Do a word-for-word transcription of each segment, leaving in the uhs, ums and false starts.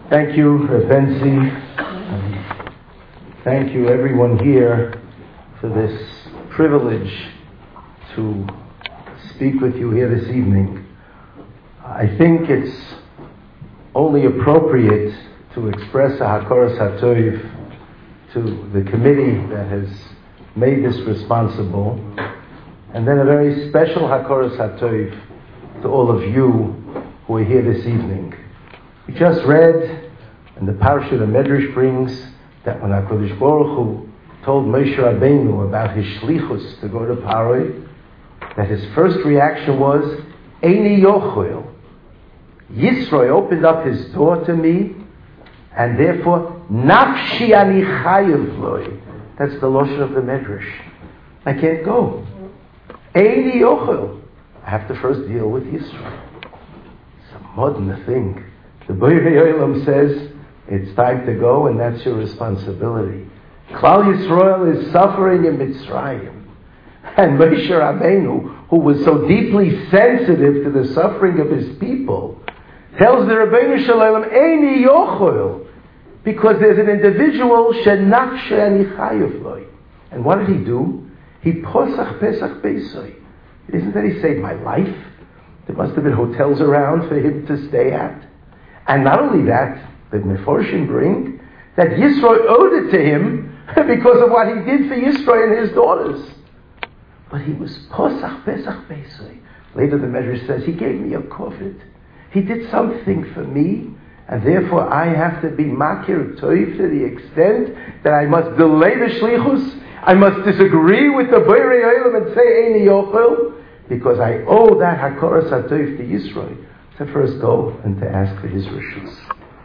Thank you, Rav Benzi. Thank you, everyone here, for this privilege to speak with you here this evening. I think it's only appropriate to express a Hakoras HaTov to the committee that has made this responsible, and then a very special Hakoras HaTov to all of you who are here this evening. We just read in the parasha the Medrash brings that when HaKadosh Baruch Hu told Moshe Rabbeinu about his shlichus to go to Paroi, that his first reaction was, Eini Yochel. Yisro opened up his door to me, and therefore, Nafshi ani chayev loi. That's the lotion of the Medrash. I can't go. Eini Yochel. I have to first deal with Yisro. It's a modern thing. The Borei Olam says, it's time to go, and that's your responsibility. Klal Yisrael is suffering in Mitzrayim. And Moshe Rabbeinu, who was so deeply sensitive to the suffering of his people, tells the Rabbeinu Shalom, Eini Yochel, because there's an individual, Shenafshe ani chayev loi. And what did he do? He posach pesach beisoi. It isn't that he saved my life. There must have been hotels around for him to stay at. And not only that, the Meforshim bring that Yisro owed it to him because of what he did for Yisro and his daughters. But he was posach pesach beisoi. Later the Medrash says, he gave me a kofit. He did something for me, and therefore I have to be makir toiv to the extent that I must delay the shlichus. I must disagree with the Borei Olam and say Eini Yochel, because I owe that Hakoras HaTov to Yisro to first go and to ask for his rishus.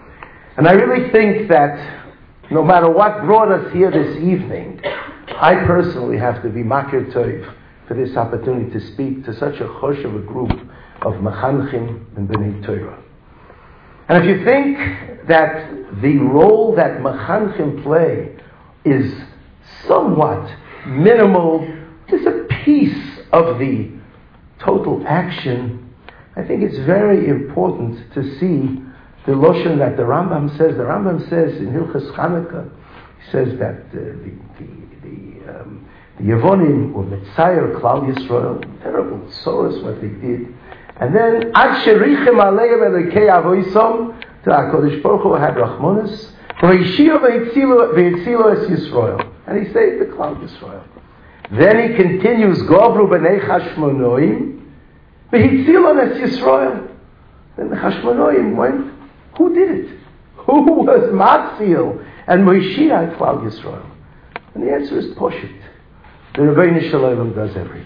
And I really think that no matter what brought us here this evening, I personally have to be makir toiv for this opportunity to speak to such a chosh of a group of Mechanchim and Bnei Torah. And if you think that the role that Mechanchim play is somewhat minimal, just a piece of the total action, I think it's very important to see the Loshen that the Rambam says. The Rambam says in Hilchas Chanukah, he says that uh, the the the, um, the Yevonim were Metzayer Klal Yisrael, terrible sorrows what they did. And then, Ad Sherichem Aleim Elekei Avoisom, to HaKadosh Baruch Hu had Rachmonis, V'Yishio V'Yitzilo Es Yisrael. And he saved the Klal Yisrael. Then he continues, Govru B'nei Chashmonoim, V'Yitzilo Es Yisrael. Then the Chashmonoim went, who did it? Who was Matzil and Moshiach Klal Yisrael? And the answer is Poshit. The Rebbeinu Shalom does everything.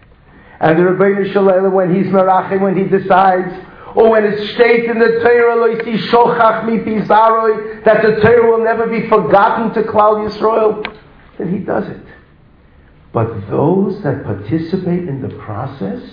And the Rebbeinu Shalom, when he's merachim, when he decides, or when it states in the Torah, lo yisi shochach mi pi zaroi, that the Torah will never be forgotten to Klal Yisrael, then he does it. But those that participate in the process,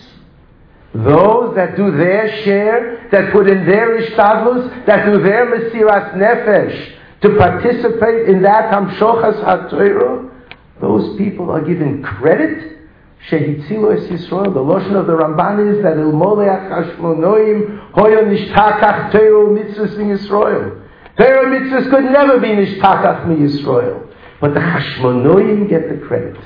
those that do their share, that put in their ishtadlus, that do their mesiras nefesh, to participate in that hamshochas ha-Torah, those people are given credit. Shehitzilo es Yisrael. The lotion of the Ramban is that ilmoleach hashmonoim hoyo nishtakach Torah mitzvahs in Yisrael. Torah mitzvahs could never be nishtakach mi Yisrael, but the hashmonoim get the credit.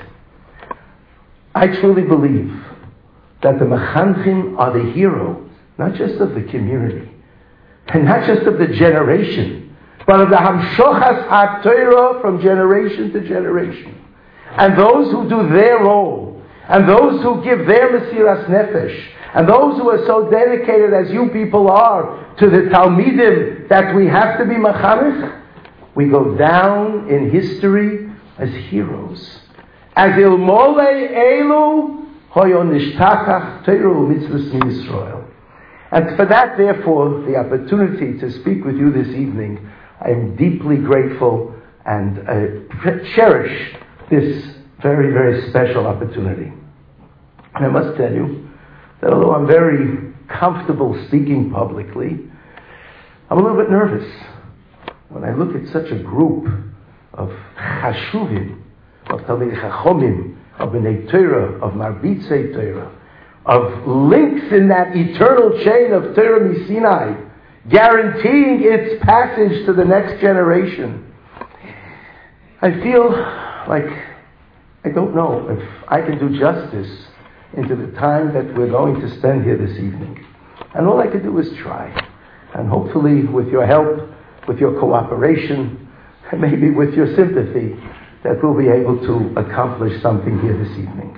I truly believe that the Mechanchim are the hero, not just of the community, and not just of the generation, but of the hamshochas ha-Torah from generation to generation. And those who do their role, and those who give their mesiras nefesh, and those who are so dedicated as you people are to the Talmidim that we have to be machanech, we go down in history as heroes. As ilmole elu hoyo nishtakach Torah mitzvahs min Yisrael. And for that, therefore, the opportunity to speak with you this evening, I am deeply grateful and uh, cherish this very, very special opportunity. And I must tell you that although I'm very comfortable speaking publicly, I'm a little bit nervous when I look at such a group of chashuvim, of Talmidei Chachomim, of Bnei Torah, of Marbitzei Torah, of links in that eternal chain of Torah Misinai, guaranteeing its passage to the next generation. I feel like I don't know if I can do justice into the time that we're going to spend here this evening. And all I can do is try. And hopefully with your help, with your cooperation, and maybe with your sympathy, that we'll be able to accomplish something here this evening.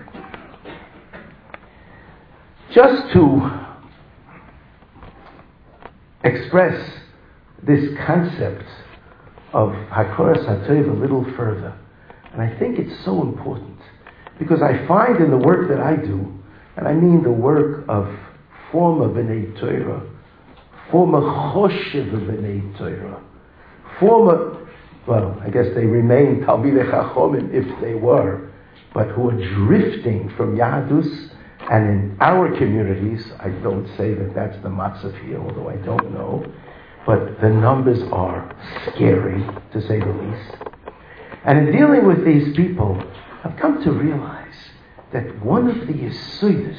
Just to express this concept of Hakoras HaTov a little further. And I think it's so important, because I find in the work that I do, and I mean the work of former B'nai Torah, former Choshev B'nai Torah, former, well, I guess they remain Talmidei Chachomim if they were, but who are drifting from Yahadus. And in our communities, I don't say that that's the matzav here, although I don't know, but the numbers are scary, to say the least. And in dealing with these people, I've come to realize that one of the yesodis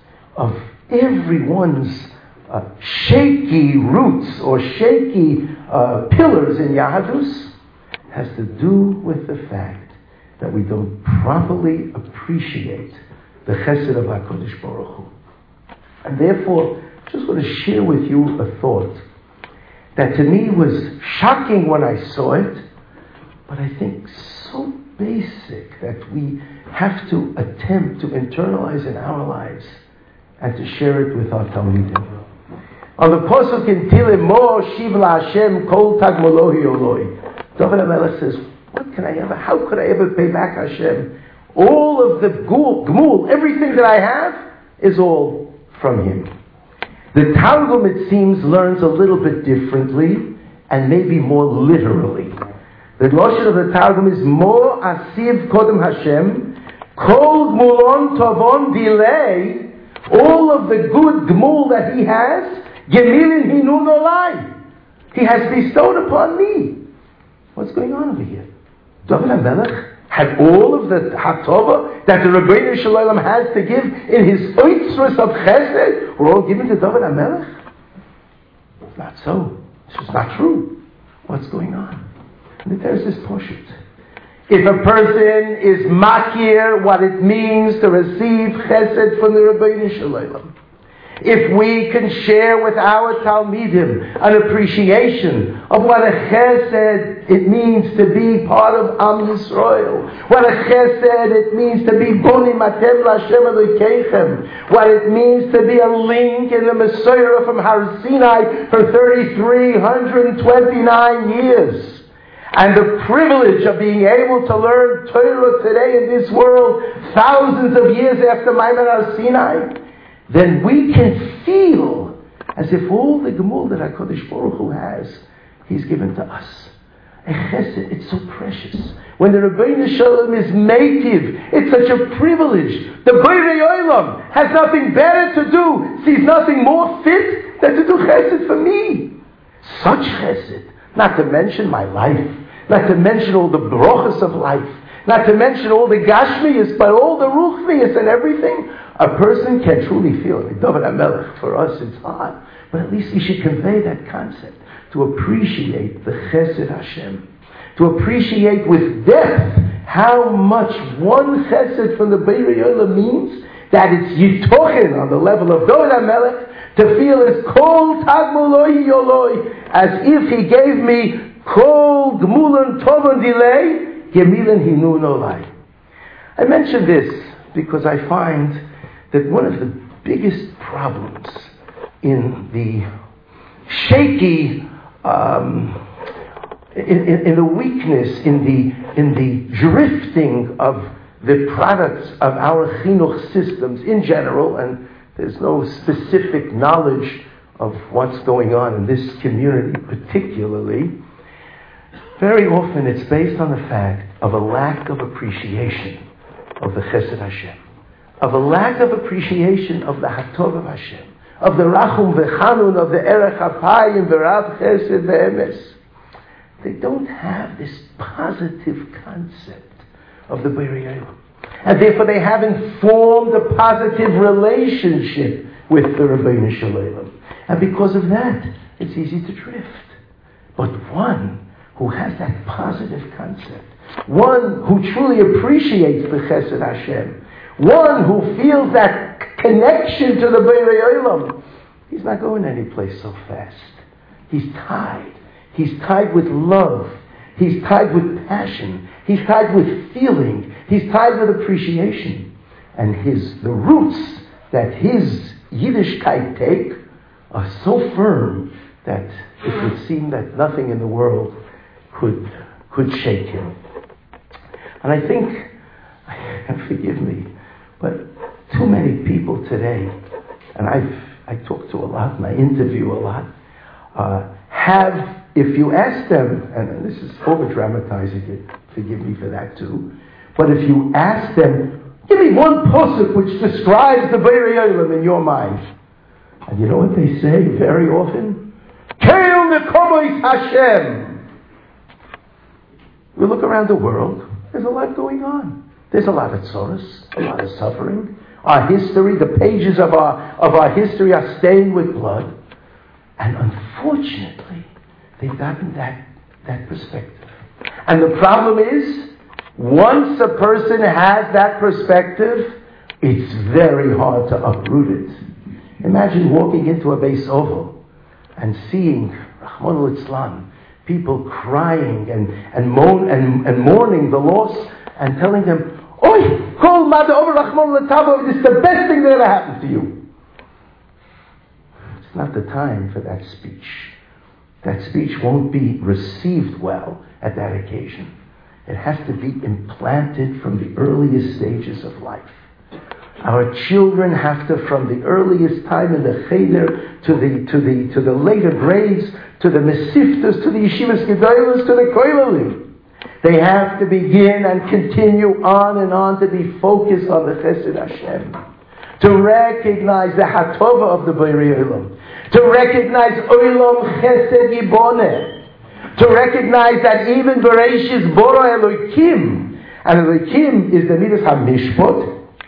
of everyone's uh, shaky roots or shaky uh, pillars in Yahadus has to do with the fact that we don't properly appreciate the chesed of HaKadosh Baruch Hu. And therefore, I just want to share with you a thought that to me was shocking when I saw it, but I think so basic that we have to attempt to internalize in our lives and to share it with our Talmidim. On the Pasuk in Tehillim, Mo Shiv LaHashem Kol Tagmolohi Oloi, David HaMelech says, what can I ever, how could I ever pay back Hashem? All of the gmul, everything that I have, is all from Him. The Targum, it seems, learns a little bit differently, and maybe more literally. The Lashon of the Targum is Mo Asiv Kodem Hashem, Kol Gmulon Tovon Dilei, all of the good gmul that He has, Gemilin Hinun Olai, He has bestowed upon me. What's going on over here? David HaMelech had all of the hatova that the Rebbeinu Shalom has to give in his oitzrus of chesed were all given to David HaMelech? Not so. This is not true. What's going on? And there's this poshut. If a person is makir what it means to receive chesed from the Rebbeinu Shalom, if we can share with our Talmidim an appreciation of what a chesed it means to be part of Am Yisrael, what a chesed it means to be bonim atem l'Hashem Elokeichem, what it means to be a link in the Messiah from Har Sinai for three thousand three hundred twenty-nine years, and the privilege of being able to learn Torah today in this world, thousands of years after Maimon Har Sinai, then we can feel as if all the gemul that HaKadosh Baruch Hu has, He's given to us. A chesed, it's so precious. When the Rebbeinu Shalom is native, it's such a privilege. The Borei Olam has nothing better to do, sees nothing more fit than to do chesed for me. Such chesed, not to mention my life, not to mention all the brochas of life, not to mention all the gashmiyas, but all the ruchmiyas and everything. A person can truly feel it. David HaMelech, for us it's hard, but at least he should convey that concept, to appreciate the chesed Hashem, to appreciate with depth how much one chesed from the Borei Olam means, that it's yitochen on the level of David HaMelech, to feel as kol tagmuloi yoloi, as if he gave me kol gmulan tovon dilei, gemilan hinun olai. I mention this because I find that one of the biggest problems in the shaky, um, in, in, in the weakness, in the in the drifting of the products of our chinuch systems in general, and there's no specific knowledge of what's going on in this community particularly, very often it's based on the fact of a lack of appreciation of the Chesed Hashem, of a lack of appreciation of the Hatov of Hashem, of the Rachum V'Chanun, of the Erech HaPayim, V'Rav Chesed V'Emes. They don't have this positive concept of the Borei Olam. And therefore they haven't formed a positive relationship with the Rebbeinu Shalom. And because of that, it's easy to drift. But one who has that positive concept, one who truly appreciates the Chesed Hashem, one who feels that connection to the Beirei Olam, he's not going anyplace so fast. He's tied. He's tied with love. He's tied with passion. He's tied with feeling. He's tied with appreciation. And his the roots that his Yiddishkeit take are so firm that it would seem that nothing in the world could could shake him. And I think, forgive me, but too many people today, and I've I talk to a lot and I interview a lot, uh, have, if you ask them, and this is over-dramatizing it, forgive me for that too, but if you ask them, give me one posuk which describes the Beirei Olam in your mind. And you know what they say very often? Keil Nekomois Hashem. We look around the world, there's a lot going on. There's a lot of tzoros, a lot of suffering. Our history, the pages of our of our history are stained with blood. And unfortunately, they've gotten that, that perspective. And the problem is, once a person has that perspective, it's very hard to uproot it. Imagine walking into a Beis Oval and seeing, Rahman al-Islam, people crying and, and, moan, and, and mourning the loss and telling them, Oy, kol mada over Rahman al-Tavo, this is the best thing that ever happened to you. It's not the time for that speech. That speech won't be received well at that occasion. It has to be implanted from the earliest stages of life. Our children have to, from the earliest time in the cheder to the to the to the later grades, to the mesiftas, to the yeshivas gedolos, to the koilalim, they have to begin and continue on and on to be focused on the Chesed Hashem, to recognize the hatova of the Beirei Olam, to recognize Olam Chesed Yiboneh, to recognize that even Bereshis Bora Elokim, and Elokim is the Midas HaMishpot.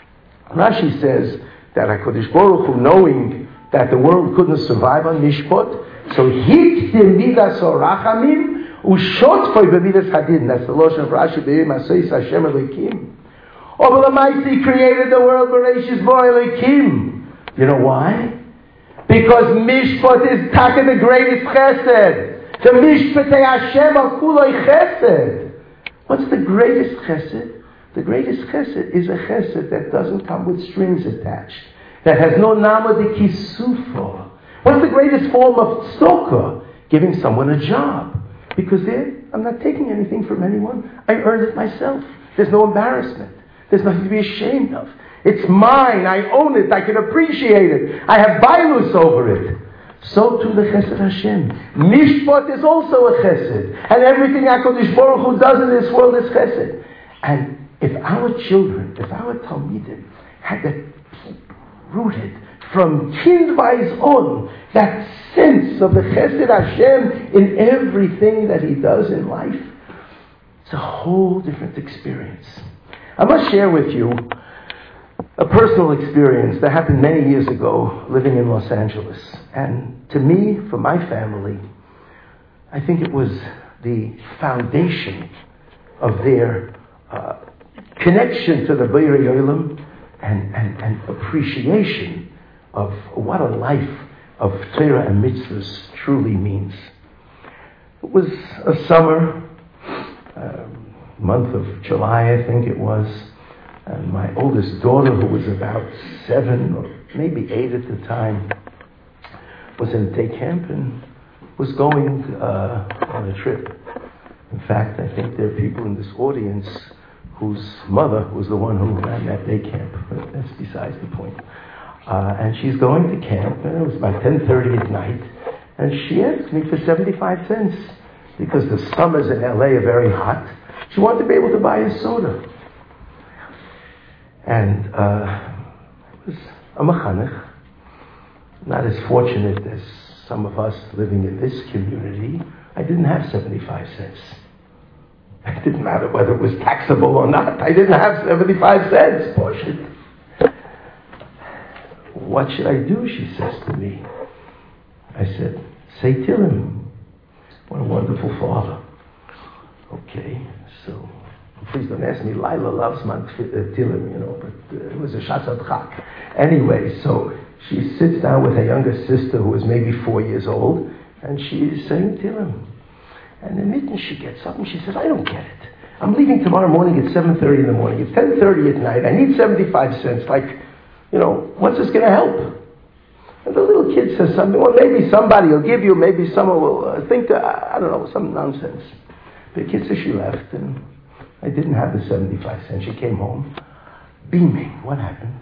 Rashi says that HaKadosh Baruch Hu, knowing that the world couldn't survive on Mishpot, so Hiktim Midas Orachamim Ushotfoi B'Midas Hadin. That's the Lashon of Rashi, Be'im Asois Hashem Elokim. Oh, but the Almighty created the world, Bereshis Bora Elokim. You know why? Because Mishpot is Taka, the greatest chesed. The Mishpotei Hashem are Kuloi chesed. What's the greatest chesed? The greatest chesed is a chesed that doesn't come with strings attached, that has no nama de kisufo. What's the greatest form of tzedakah? Giving someone a job. Because there, I'm not taking anything from anyone. I earned it myself. There's no embarrassment. There's nothing to be ashamed of. It's mine. I own it. I can appreciate it. I have bailus over it. So too the Chesed Hashem. Mishpot is also a Chesed. And everything HaKadosh Baruch Hu does in this world is Chesed. And if our children, if our Talmidim had that rooted from kindvais on, that sense of the Chesed Hashem in everything that he does in life, it's a whole different experience. I must share with you a personal experience that happened many years ago living in Los Angeles. And to me, for my family, I think it was the foundation of their uh, connection to the Beirei Olam and, and, and appreciation of what a life of Torah and mitzvahs truly means. It was a summer, uh, month of July, I think it was, and my oldest daughter, who was about seven or maybe eight at the time, was in a day camp and was going uh, on a trip. In fact, I think there are people in this audience whose mother was the one who ran that day camp, but that's besides the point. Uh, and she's going to camp, and it was about ten thirty at night, and she asked me for seventy-five cents, because the summers in L A are very hot. She wanted to be able to buy a soda. And uh, I was a mechanech, not as fortunate as some of us living in this community. I didn't have seventy-five cents. It didn't matter whether it was taxable or not. I didn't have seventy-five cents. Portion. What should I do? She says to me. I said, say Tillim. What a wonderful father. Okay, so please don't ask me. Lila loves my Tillim, you know, but uh, it was a Shatzat Chak. Anyway, so she sits down with her younger sister who is maybe four years old, and she's saying Tillim. And in mitten she gets up and she says, I don't get it. I'm leaving tomorrow morning at seven thirty in the morning. It's ten thirty at night. I need seventy-five cents. Like, you know, what's this going to help? And the little kid says something. Well, maybe somebody will give you. Maybe someone will uh, think, uh, I don't know, some nonsense. The kid says she left, and I didn't have the seventy-five cents. She came home, beaming. What happened?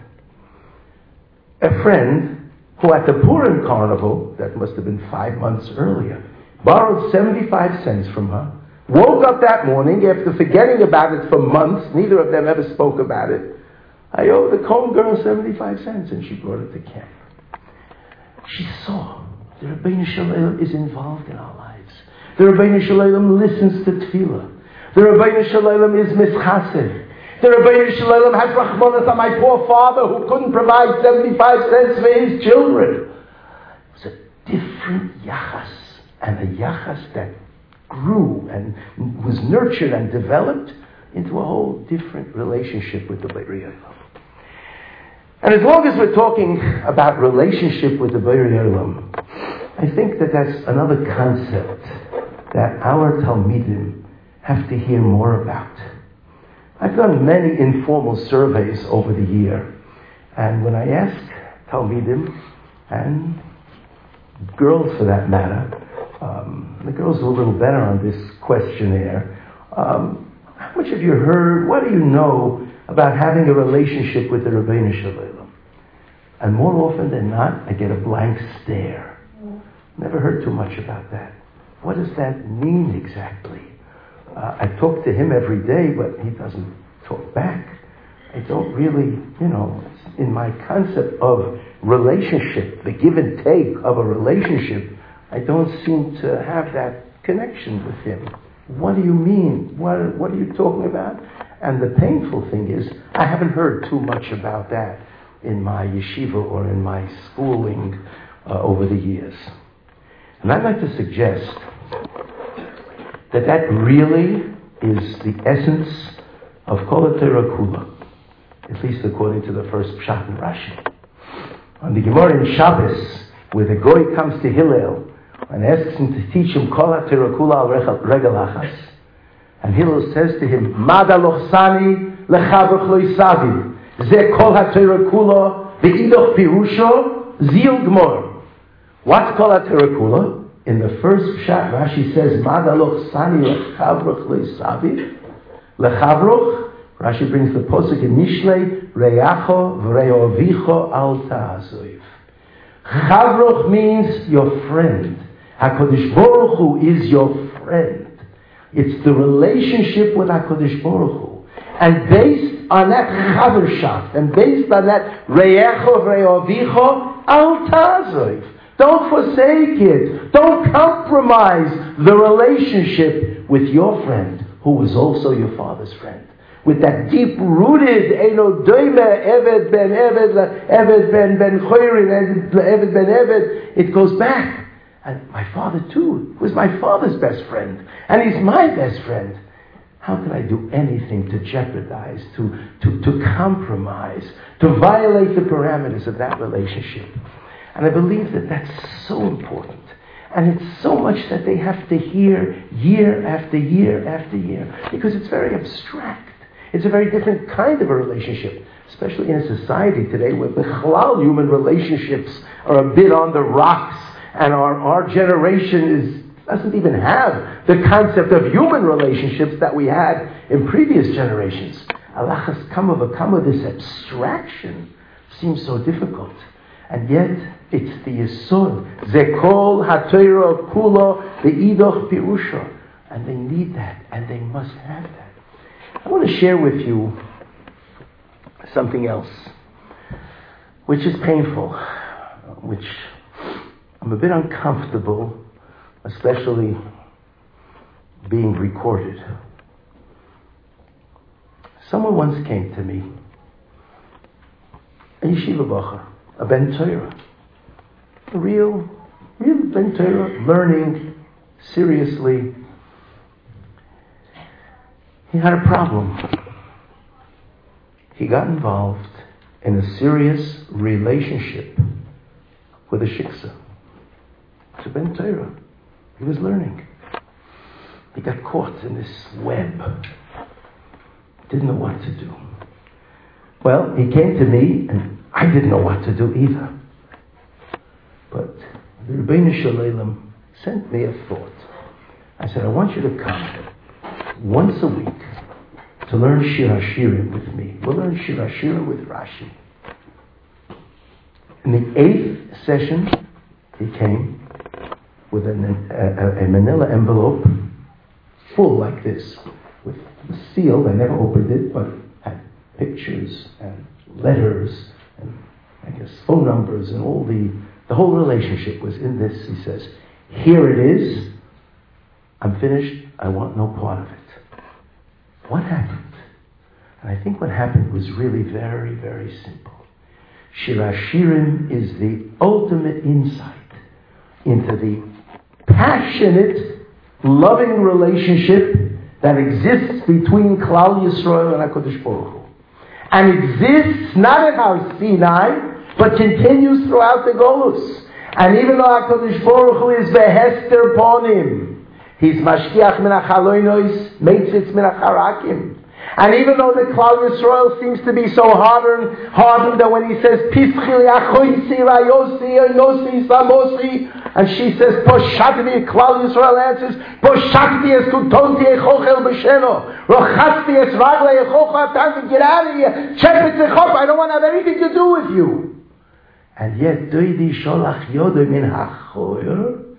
A friend who at the Purim carnival, that must have been five months earlier, borrowed seventy-five cents from her, woke up that morning after forgetting about it for months. Neither of them ever spoke about it. I owe the Cohen girl seventy-five cents, and she brought it to camp. She saw the Rebbeinu Shalom is involved in our lives. The Rebbeinu Shalom listens to tefillah. The Rebbeinu Shalom is mischased. The Rebbeinu Shalom has rachmanas on my poor father who couldn't provide seventy-five cents for his children. It was a different yachas, and a yachas that grew and was nurtured and developed into a whole different relationship with the Borei Olam. And as long as we're talking about relationship with the Borei Olam, I think that that's another concept that our Talmidim have to hear more about. I've done many informal surveys over the year, and when I ask Talmidim, and girls for that matter, um, the girls are a little better on this questionnaire, um, how much have you heard, what do you know about having a relationship with the Rebbeinu Shalom? And more often than not, I get a blank stare. Never heard too much about that. What does that mean exactly? Uh, I talk to him every day, but he doesn't talk back. I don't really, you know, in my concept of relationship, the give and take of a relationship, I don't seem to have that connection with him. What do you mean? What, what are you talking about? And the painful thing is, I haven't heard too much about that in my yeshiva or in my schooling uh, over the years. And I'd like to suggest that that really is the essence of Kol HaTorah Kula, at least according to the first Pshat in Rashi. On the Gemara in Shabbos, where the Goy comes to Hillel and asks him to teach him Kol HaTorah Kula al Regel Achas, and Hillel says to him, Mada lochsani lechavruch lo yisaviv, ze Kol HaTorah Kula ve'idoch pirusho zil gmor. What's Kol HaTorah Kula? In the first Pshat, Rashi says, Mada lochsani lechavruch lo yisaviv. Lechavruch, Rashi brings the posuk in Mishlei, Reyacho v'reyovicho al ta'azoiv. Chavruch means your friend. HaKadosh Baruch Hu is your friend. It's the relationship with HaKadosh Baruch Hu. And based on that chavershaft, and based on that Reyacho v'reyovicho al ta'azoiv. Don't forsake it. Don't compromise the relationship with your friend, who was also your father's friend. With that deep-rooted, Eino Doime, Eved ben Eved, Eved ben ben Choyrin, Eved ben Eved, it goes back. And my father too was my father's best friend. And he's my best friend. How can I do anything to jeopardize, to, to, to compromise, to violate the parameters of that relationship? And I believe that that's so important. And it's so much that they have to hear year after year after year, because it's very abstract. It's a very different kind of a relationship, especially in a society today where the halal human relationships are a bit on the rocks, and our, our generation is, doesn't even have the concept of human relationships that we had in previous generations. Alachas kama v'kama, this abstraction seems so difficult. And yet, it's the Yesod. Zekol HaTorah Kulo Ve'idoch Pirusho. And they need that, and they must have that. I want to share with you something else, which is painful, which I'm a bit uncomfortable, especially being recorded. Someone once came to me, a yeshiva bacher, a ben Torah, a real, real Ben Torah, learning seriously. He had a problem. He got involved in a serious relationship with a shiksa. To Ben Torah. He was learning. He got caught in this web. Didn't know what to do. Well, he came to me, and I didn't know what to do either. But the Rebbeinu Shalom sent me a thought. I said, I want you to come once a week to learn Shir HaShirim with me. We'll learn Shir HaShirim with Rashi. In the eighth session, he came with an, a, a, a manila envelope full like this, with the seal. I never opened it, but had pictures and letters and I guess phone numbers and all the, the whole relationship was in this. He says, here it is. I'm finished. I want no part of it. What happened? And I think what happened was really very, very simple. Shir HaShirim is the ultimate insight into the passionate, loving relationship that exists between Klal Yisrael and HaKadosh Baruch Hu. And exists not at Har Sinai, but continues throughout the Golus. And even though HaKadosh Baruch Hu is Behester Ponim, he's Mashkiach min HaChalonos, Meitzitz min HaCharakim. And even though the Klal Yisrael seems to be so hardened, hardened that when he says, Pischil Yachoisi Rayosi Yosi Samosi, and she says, Poshatvi, Klal Yisrael answers, Poshatvi es kutonti echochel b'sheno, Rochatzvi es ragle echocha atanti, get out of here, Chepetz echop, I don't want to have anything to do with you. And yet, Doidi sholach yodo min hachoyer,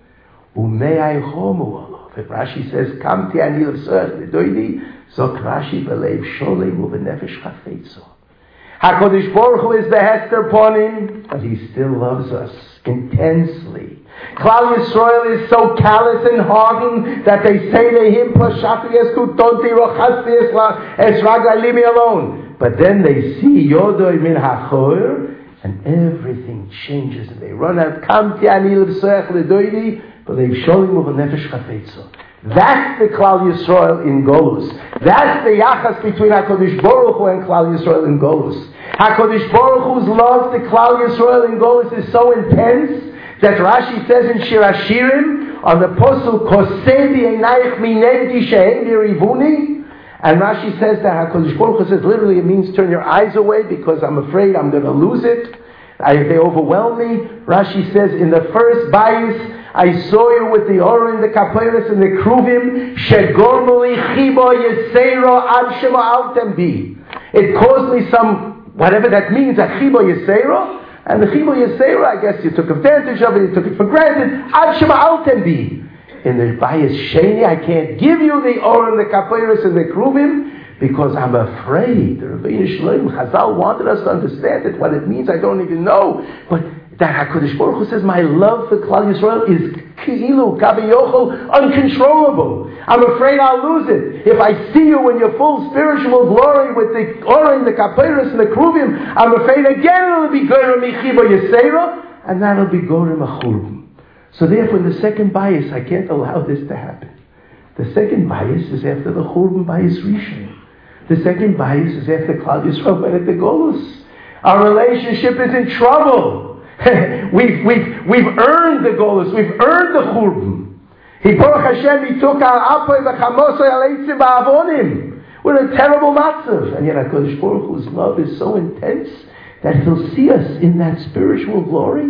umei chomu olov. If Rashi says, Kamti ani l'sech l'doidi, Zok Rashi b'leiv sholem u'b'nefesh chafetzo. HaKadosh Baruch Hu is the Hester Ponim, but He still loves us intensely. Klal Yisrael is so callous and hardened that they say to him, Pashati es kutonti rochasti es ragla, leave me alone. But then they see Yodoi min hachor, and everything changes, and they run out. Kamti ani l'v'soech l'doidi b'leiv sholem u'b'nefesh chafetzo. That's the Klal Yisrael in Golus. That's the yachas between HaKadosh Baruch Hu and Klal Yisrael in Golus. HaKadosh Baruch Hu's love to Klal Yisrael in Golus is so intense that Rashi says in Shir HaShirim on the Posuk Kosei b'einayich minenti she'en yirivuni, and Rashi says that HaKadosh Baruch Hu says literally it means turn your eyes away because I'm afraid I'm going to lose it. I, they overwhelm me. Rashi says in the first bayis, I saw you with the Oren, the Kaperis, and the Kruvim. Shegormuli chibo yesero ad shema altem bi. It caused me some, whatever that means, a chibo yesero. And the chibo yesero, I guess you took advantage of it, you took it for granted. Ad shema altem bi. In the Bayis Sheni, I can't give you the Oren, the Kaperis, and the Kruvim, because I'm afraid. The Rebbeinu Shalom Chazal wanted us to understand it. What it means, I don't even know. But that HaKadosh Baruch Hu says, my love for Klal Yisrael is ki'ilu, kabiyochel, uncontrollable. I'm afraid I'll lose it. If I see you in your full spiritual glory with the Oren, the Kaperis, and the Kruvim, I'm afraid again it'll be Gorem Michibo Yesera, and that'll be Gorem Achurubim. So therefore, in the second bias, I can't allow this to happen. The second bias is after the Churban bias Rishon. The second bias is after Klal Yisrael went at the Golus. Our relationship is in trouble. we've, we've, we've earned the Golus. We've earned the Churban. He, Baruch Hashem, he took our Apoy v'chamosoy aleitzim ba'avonim. We're in a terrible matzav. And yet HaKadosh Baruch Hu's love is so intense that He'll see us in that spiritual glory.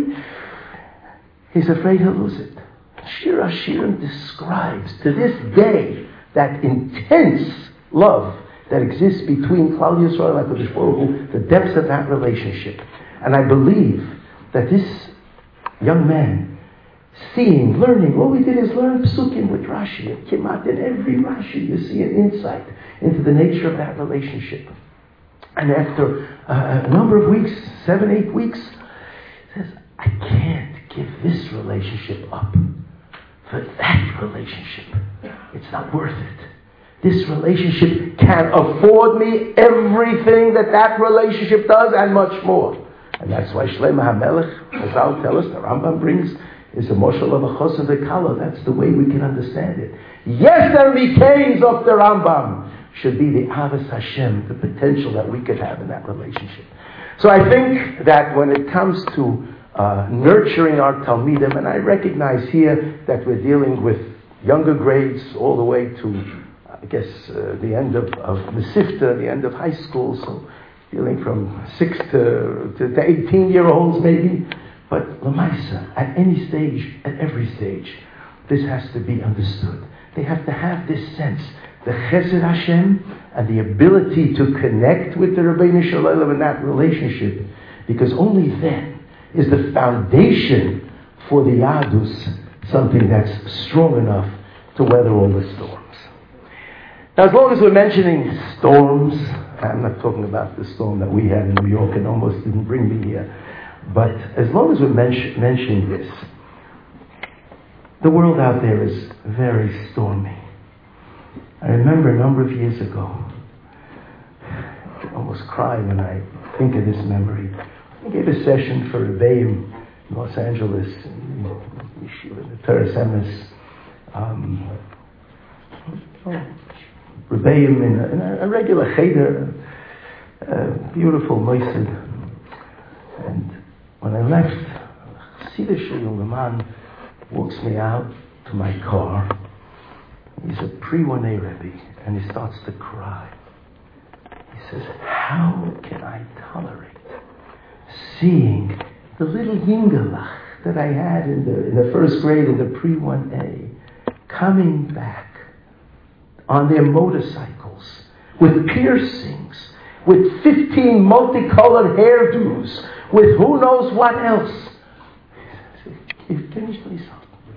He's afraid He'll lose it. Shir HaShirim describes to this day that intense love that exists between Klal Yisrael and HaKadosh Baruch Hu, the depths of that relationship. And I believe that this young man, seeing, learning, all we did is learn Psukim with Rashi. And Kimat, in every Rashi you see an insight into the nature of that relationship. And after uh, a number of weeks, seven, eight weeks, he says, I can't give this relationship up for that relationship. It's not worth it. This relationship can afford me everything that that relationship does and much more. And that's why Shlomo HaMelech, as I'll tell us, the Rambam brings is a moshel of a chos of the kala. That's the way we can understand it. Yes, there became of the Rambam should be the Avos Hashem, the potential that we could have in that relationship. So I think that when it comes to uh, nurturing our Talmidim, and I recognize here that we're dealing with younger grades all the way to, I guess, uh, the end of, of Mesivta, the end of high school, so dealing from six to, to, to eighteen-year-olds maybe. But Lamaisa, at any stage, at every stage, this has to be understood. They have to have this sense, the Chesed Hashem, and the ability to connect with the Rebbeinu Shalom in that relationship, because only then is the foundation for the Yadus something that's strong enough to weather all the storms. Now, as long as we're mentioning storms, I'm not talking about the storm that we had in New York and almost didn't bring me here, but as long as we're men- mentioning this, the world out there is very stormy. I remember a number of years ago, I almost cry when I think of this memory. I gave a session for Rebbeim in Los Angeles, in Yeshiva, in the Teres Emes. Um, oh, Rebbeim in a, in a regular cheder, a beautiful moisid. And when I left, Chassidish young man walks me out to my car. He's a pre-one A Rebbe, and he starts to cry. He says, how can I tolerate seeing the little Yingelach that I had in the, in the first grade in the pre-one A coming back on their motorcycles with piercings, with fifteen multicolored hairdos, with who knows what else. You finished myself.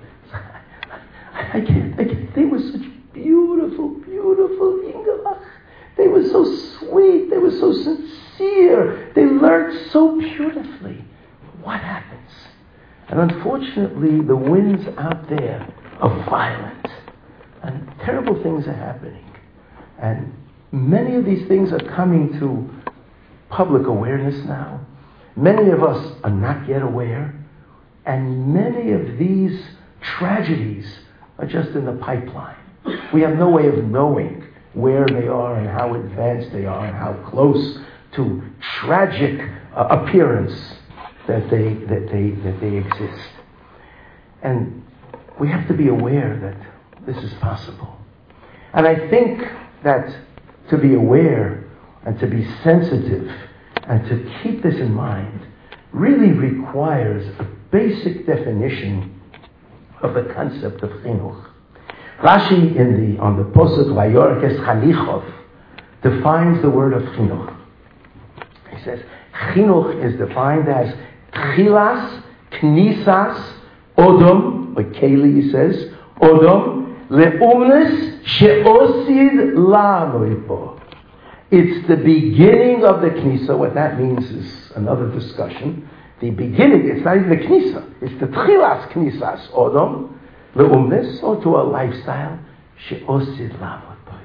I can't, I can't. They were such beautiful, beautiful Yingelach. They were so sweet. They were so sincere. They learned so beautifully. What happens? And unfortunately, the winds out there are violent. And terrible things are happening. And many of these things are coming to public awareness now. Many of us are not yet aware. And many of these tragedies are just in the pipeline. We have no way of knowing where they are and how advanced they are and how close to tragic uh, appearance that they that they that they exist. And we have to be aware that this is possible. And I think that to be aware and to be sensitive and to keep this in mind really requires a basic definition of the concept of chinuch. Rashi in the on the posuk Vayorkes Chalichov defines the word of chinuch. He says chinuch is defined as chilas knisas odom, or keli he says odom leumnes sheosid la'anoipo. It's the beginning of the knisa. What that means is another discussion. The beginning, it's not even the knisa, it's the tchilas knisas odom leumnes, or to a lifestyle sheosid la'anoipo.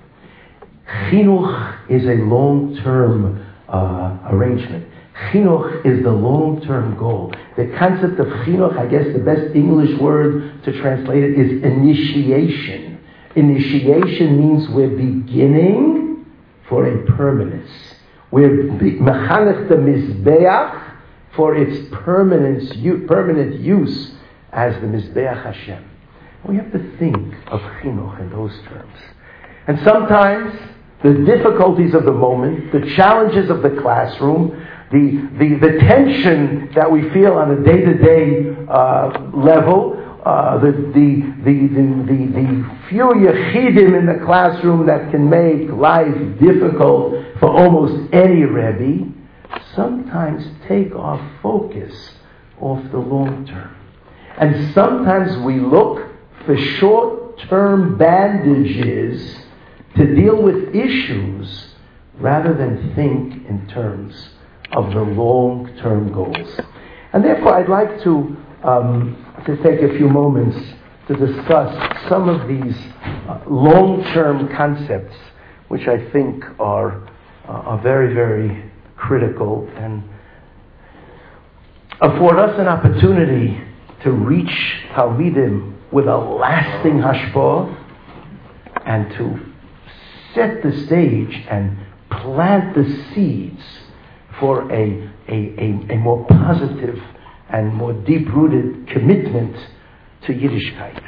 Chinuch is a long-term uh, arrangement. Chinuch is the long-term goal. The concept of chinuch, I guess the best English word to translate it is initiation. Initiation means we're beginning for a permanence. We're mechanech the mizbeach for its permanence, permanent use as the mizbeach Hashem. We have to think of chinuch in those terms. And sometimes the difficulties of the moment, the challenges of the classroom, the, the, the tension that we feel on a day-to-day uh, level, uh, the, the, the, the, the, the few yechidim in the classroom that can make life difficult for almost any Rebbe, sometimes take our focus off the long term. And sometimes we look for short-term bandages to deal with issues rather than think in terms of the long-term goals. And therefore I'd like to um, to take a few moments to discuss some of these uh, long-term concepts which I think are, uh, are very, very critical and afford us an opportunity to reach Talmidim with a lasting hashpah and to set the stage and plant the seeds for a, a, a, a more positive and more deep-rooted commitment to Yiddishkeit.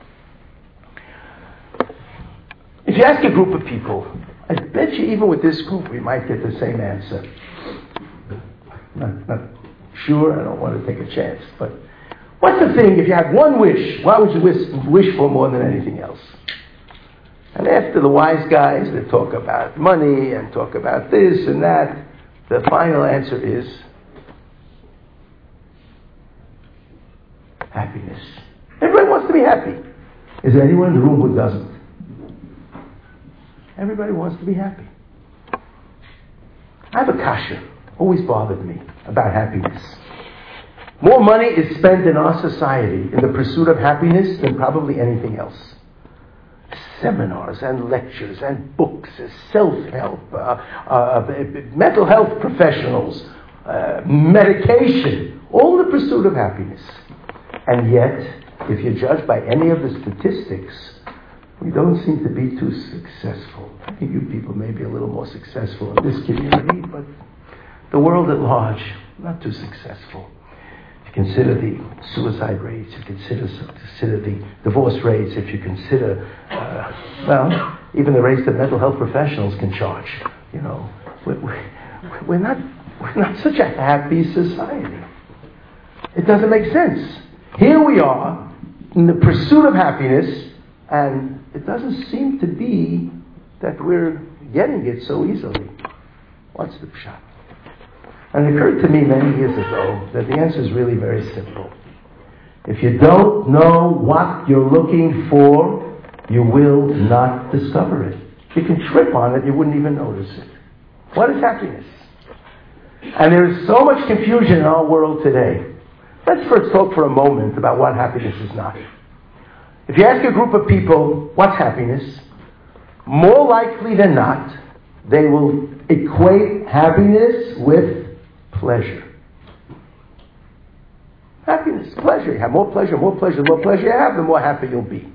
If you ask a group of people, I bet you even with this group we might get the same answer. Not, not sure, I don't want to take a chance, but what's the thing, if you had one wish, what would you wish, wish for more than anything else? And after the wise guys that talk about money and talk about this and that, the final answer is happiness. Everybody wants to be happy. Is there anyone in the room who doesn't? Everybody wants to be happy. I have a kasha, always bothered me, about happiness. More money is spent in our society in the pursuit of happiness than probably anything else. Seminars and lectures and books, self-help, uh, uh, mental health professionals, uh, medication, all in the pursuit of happiness. And yet, if you judge by any of the statistics, we don't seem to be too successful. I think you people may be a little more successful in this community, but the world at large, not too successful. If you consider the suicide rates, if you consider, consider the divorce rates, if you consider, uh, well, even the rates that mental health professionals can charge, you know, we're, we're, not, we're not such a happy society. It doesn't make sense. Here we are in the pursuit of happiness, and it doesn't seem to be that we're getting it so easily. What's the pshat? And it occurred to me many years ago that the answer is really very simple. If you don't know what you're looking for, you will not discover it. You can trip on it, you wouldn't even notice it. What is happiness? And there is so much confusion in our world today. Let's first talk for a moment about what happiness is not. If you ask a group of people, what's happiness? More likely than not, they will equate happiness with pleasure. Happiness, pleasure. You have more pleasure, more pleasure, more pleasure you have, the more happy you'll be.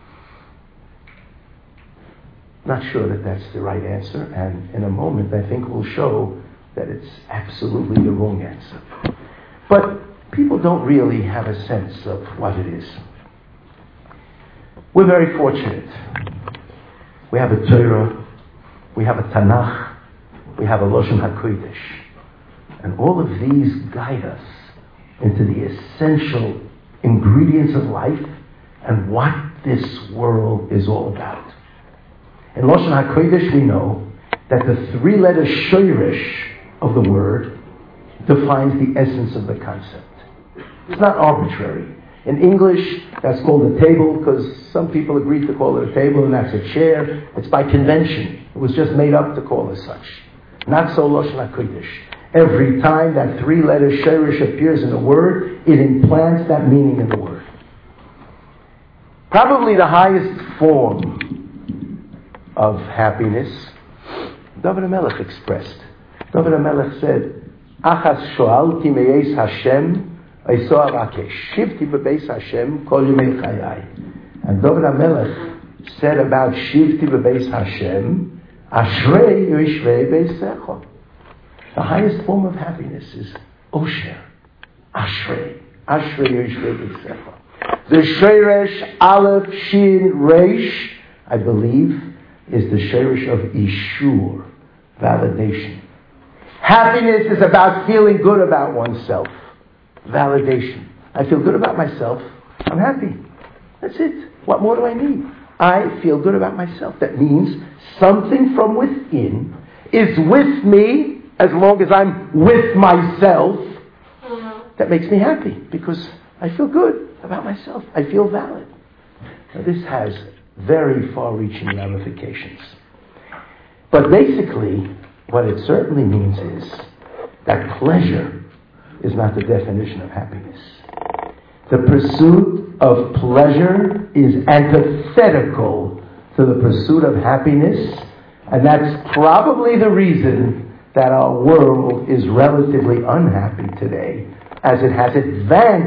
Not sure that that's the right answer, and in a moment I think we'll show that it's absolutely the wrong answer. But people don't really have a sense of what it is. We're very fortunate. We have a Torah, we have a Tanakh, we have a Loshen HaKodesh. And all of these guide us into the essential ingredients of life and what this world is all about. In Loshen HaKodesh we know that the three-letter shoyresh of the word defines the essence of the concept. It's not arbitrary. In English, that's called a table because some people agreed to call it a table and that's a chair. It's by convention. It was just made up to call it such. Not so Loshen HaKodesh. Every time that three-letter shirish appears in a word, it implants that meaning in the word. Probably the highest form of happiness, David HaMelech expressed. David HaMelech said, Achas shoalti me'es Hashem and David HaMelech said about Shivti B'Beis Hashem, Ashrei Yishrei Beisecho. The highest form of happiness is Osher. Ashrei. Ashrei Yishrei Beisecho. The Sheresh Aleph Shin Reish, I believe, is the Sheresh of Ishur, validation. Happiness is about feeling good about oneself. Validation. I feel good about myself. I'm happy. That's it. What more do I need? I feel good about myself. That means something from within is with me as long as I'm with myself. That makes me happy because I feel good about myself. I feel valid. Now this has very far-reaching ramifications. But basically, what it certainly means is that pleasure is not the definition of happiness. The pursuit of pleasure is antithetical to the pursuit of happiness, and that's probably the reason that our world is relatively unhappy today, as it has advanced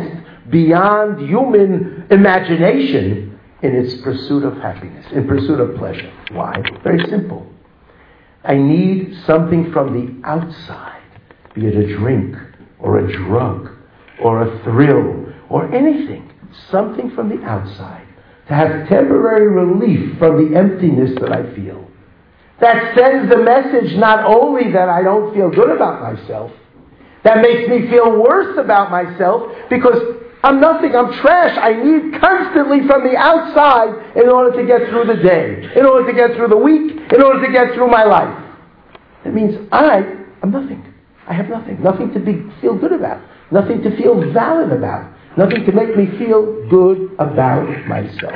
beyond human imagination in its pursuit of happiness, in pursuit of pleasure. Why? Very simple. I need something from the outside, be it a drink or a drug or a thrill or anything, something from the outside to have temporary relief from the emptiness that I feel. That sends the message not only that I don't feel good about myself, that makes me feel worse about myself because I'm nothing, I'm trash. I need constantly from the outside in order to get through the day, in order to get through the week, in order to get through my life. It means I am nothing. I have nothing. Nothing to be, feel good about. Nothing to feel valid about. Nothing to make me feel good about myself.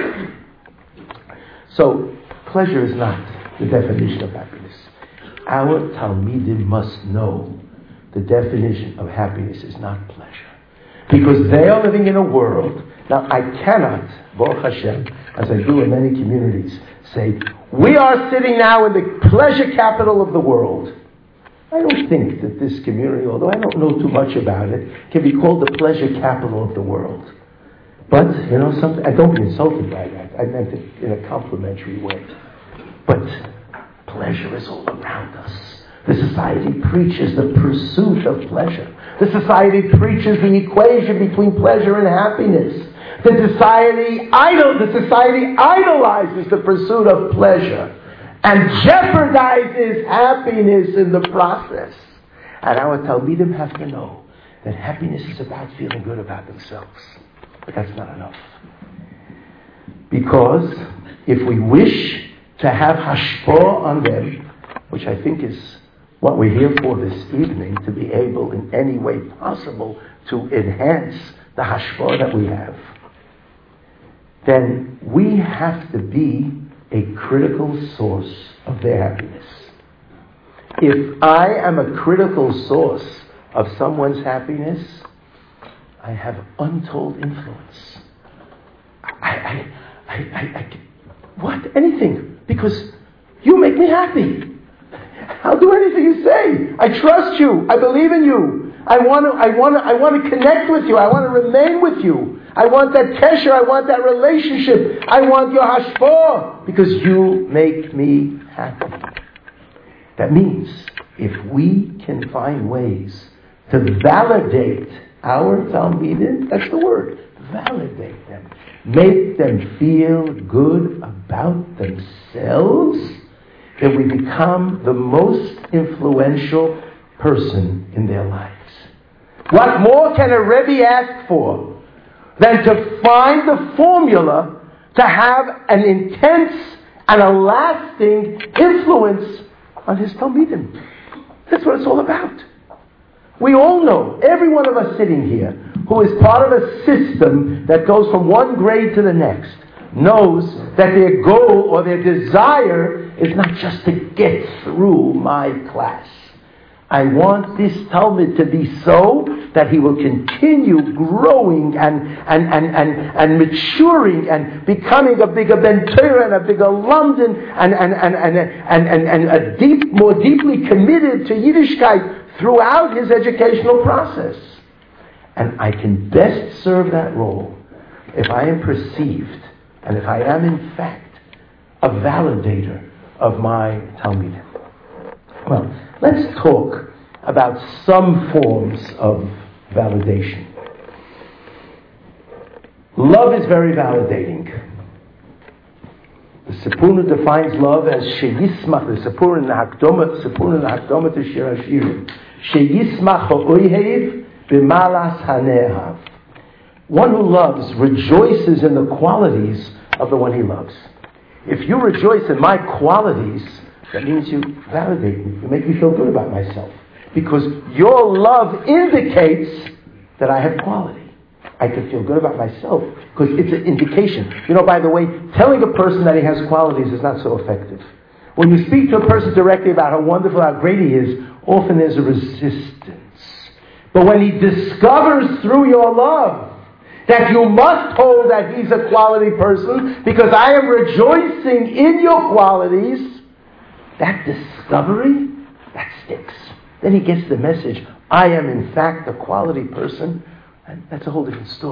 So, pleasure is not the definition of happiness. Our Talmidim must know the definition of happiness is not pleasure. Because they are living in a world. Now, I cannot, Baruch Hashem, as I do in many communities, say, we are sitting now in the pleasure capital of the world. I don't think that this community, although I don't know too much about it, can be called the pleasure capital of the world. But, you know, something, I don't be insulted by that. I meant it in a complimentary way. But pleasure is all around us. The society preaches the pursuit of pleasure. The society preaches the equation between pleasure and happiness. The society idol, the society idolizes the pursuit of pleasure and jeopardizes happiness in the process. And our Talmidim have to know that happiness is about feeling good about themselves. But that's not enough. Because if we wish to have hashpah on them, which I think is what we're here for this evening, to be able in any way possible to enhance the hashpah that we have, then we have to be a critical source of their happiness. If I am a critical source of someone's happiness, I have untold influence. I, I, I, I, I what? Anything. Because you make me happy. I'll do anything you say. I trust you. I believe in you. I want to, I want to, I want to connect with you. I want to remain with you. I want that kesher. I want that relationship. I want your hashpah because you make me happy. That means if we can find ways to validate our Talmidim, that's the word, validate them, make them feel good about themselves, then we become the most influential person in their lives. What more can a Rebbe ask for than to find the formula to have an intense and a lasting influence on his Talmidim? That's what it's all about. We all know, every one of us sitting here, who is part of a system that goes from one grade to the next, knows that their goal or their desire is not just to get through my class. I want this Talmud to be so that he will continue growing and and, and, and, and maturing and becoming a bigger Ben Torah and a bigger London and and, and, and, and, and, and a deep, more deeply committed to Yiddishkeit throughout his educational process. And I can best serve that role if I am perceived and if I am in fact a validator of my Talmidim. Well, let's talk about some forms of validation. Love is very validating. The Sipurna defines love as sheyismach. The Sipurna in the Hakdoma, Sipurna in the Hakdoma to Shir Hashirim. Sheyismach ha'oihev b'malas hanehav. One who loves rejoices in the qualities of the one he loves. If you rejoice in my qualities, that means you validate me. You make me feel good about myself. Because your love indicates that I have quality. I can feel good about myself because it's an indication. You know, by the way, telling a person that he has qualities is not so effective. When you speak to a person directly about how wonderful, how great he is, often there's a resistance. But when he discovers through your love that you must hold that he's a quality person because I am rejoicing in your qualities, that discovery, that sticks. Then he gets the message, I am in fact a quality person, and that's a whole different story.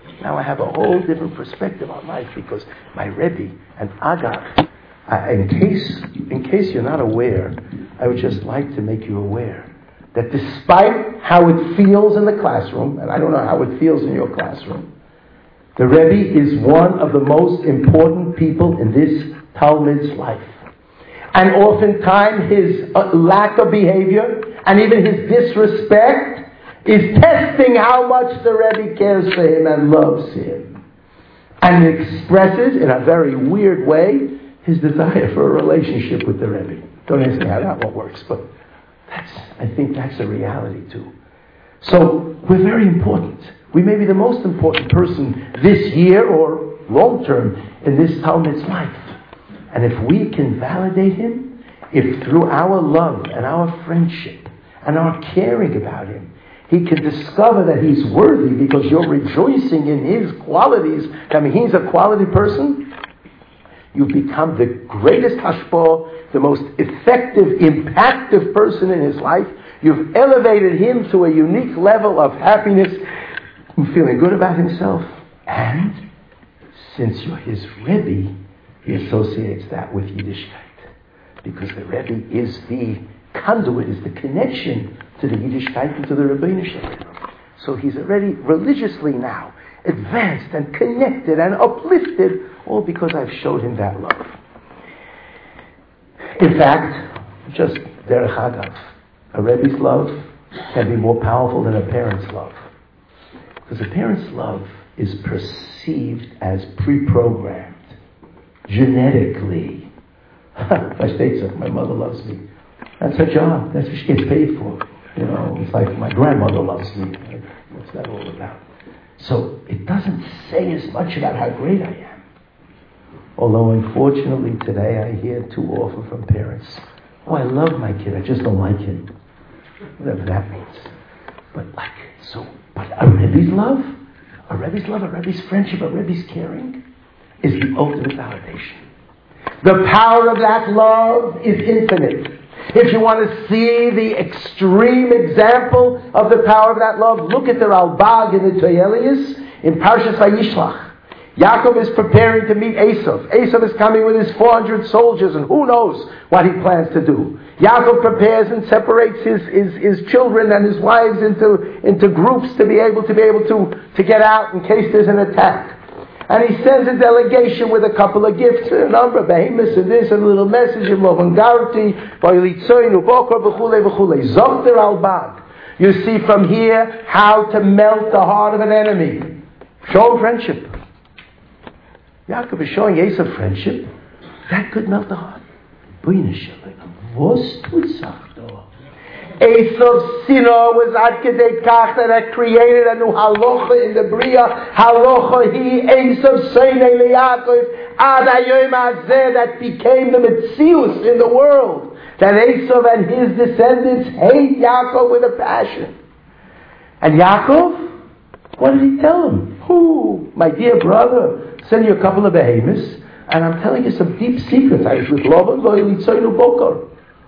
Now I have a whole different perspective on life because my Rebbe and Agag, uh, in case, in case you're not aware, I would just like to make you aware that despite how it feels in the classroom, and I don't know how it feels in your classroom, the Rebbe is one of the most important people in this Talmid's life. And oftentimes his uh, lack of behavior and even his disrespect is testing how much the Rebbe cares for him and loves him. And expresses, in a very weird way, his desire for a relationship with the Rebbe. Don't ask me how that one works, but that's, I think that's a reality too. So, we're very important. We may be the most important person this year or long term in this Talmid's life. And if we can validate him, if through our love and our friendship and our caring about him, he can discover that he's worthy because you're rejoicing in his qualities. I mean, he's a quality person. You've become the greatest hashpah, the most effective, impactful person in his life. You've elevated him to a unique level of happiness, feeling good about himself. And since you're his Rebbe, he associates that with Yiddishkeit. Because the Rebbe is the conduit, is the connection to the Yiddishkeit and to the Rebbeinu Shalom. So he's already religiously now advanced and connected and uplifted, all because I've showed him that love. In fact, just derech agav, a Rebbe's love can be more powerful than a parent's love. Because a parent's love is perceived as pre-programmed, genetically. I state so, my mother loves me. That's her job. That's what she gets paid for. You know, it's like my grandmother loves me. What's that all about? So it doesn't say as much about how great I am. Although unfortunately today I hear too often from parents, oh, I love my kid, I just don't like him. Whatever that means. But like, so, but a Rebbe's love, a Rebbe's love, a Rebbe's friendship, a Rebbe's caring is the ultimate validation. The power of that love is infinite. If you want to see the extreme example of the power of that love, look at the Ralbag in the Toyelius in Parshas Vayishlach. Yaakov is preparing to meet Esav. Esav is coming with his four hundred soldiers, and who knows what he plans to do. Yaakov prepares and separates his, his, his children and his wives into, into groups to be able to be able to, to get out in case there's an attack. And he sends a delegation with a couple of gifts, a number of behemoths and this, and a little message of Lovangarti, Vayilitzoinu Bokor, B'chule, B'chule, Zokter al-Bag. You see from here how to melt the heart of an enemy. Show friendship. Yaakov is showing Esav friendship. That could melt the heart. Was tut sagt er? Esav's sinner was ad kedei kach that had created a new halacha in the Bria. Halacha he Esav seinei leYaakov ad hayom hazeh that became the metzius in the world. That Esav and his descendants hate Yaakov with a passion. And Yaakov, what did he tell him? Who, my dear brother, send you a couple of behemoths, and I'm telling you some deep secrets. I was with Lavan Vayilitzoinu Bokor.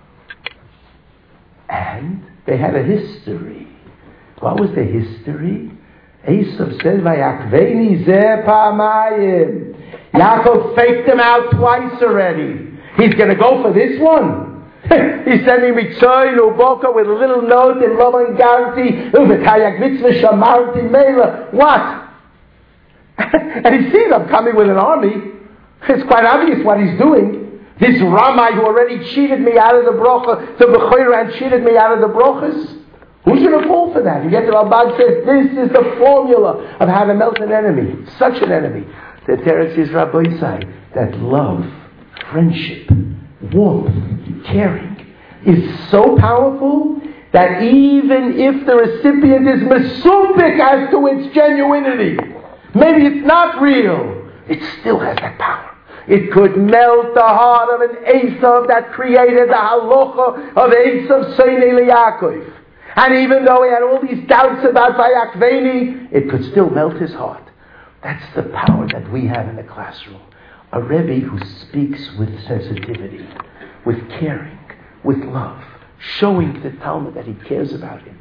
And they had a history. What was the history? Esav said, Vayakveini zeh pa'amayim. Yaakov faked him out twice already. He's going to go for this one. He's sending me Tzoinu Bokor with a little note in Lavan Garti. Uvetayak mitzvah shamarti mela. What? And he sees I'm coming with an army. It's quite obvious what he's doing. This Ramai who already cheated me out of the brocha, the Bechira, and cheated me out of the brochas. Who's going to fall for that? You get the Rambam says this is the formula of how to melt an enemy, such an enemy. The Teretz is Rabbi side that love, friendship, warmth, caring is so powerful that even if the recipient is mesupik as to its genuinity, maybe it's not real, it still has that power. It could melt the heart of an Esav that created the halacha of Esav seinei leYaakov. And even though he had all these doubts about Vayakveini, it could still melt his heart. That's the power that we have in the classroom. A Rebbe who speaks with sensitivity, with caring, with love, showing the Talmud that he cares about him.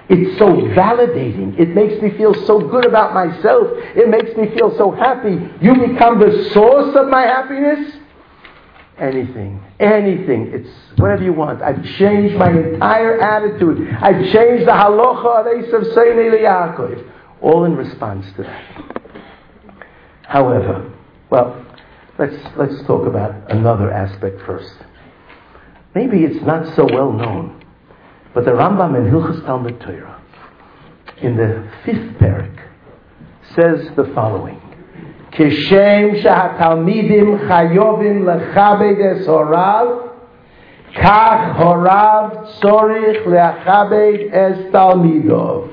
It's so validating. It makes me feel so good about myself. It makes me feel so happy. You become the source of my happiness. Anything, anything. It's whatever you want. I've changed my entire attitude. I've changed the halacha of Esav Seinei LeYaakov. All in response to that. However, well, let's let's talk about another aspect first. Maybe it's not so well known, but the Rambam in Hilchos Talmud Torah, in the fifth parak, says the following: Kishem shahatalmidim chayovim lechabed es horav, kach horav tzorich lechabed es talmidov.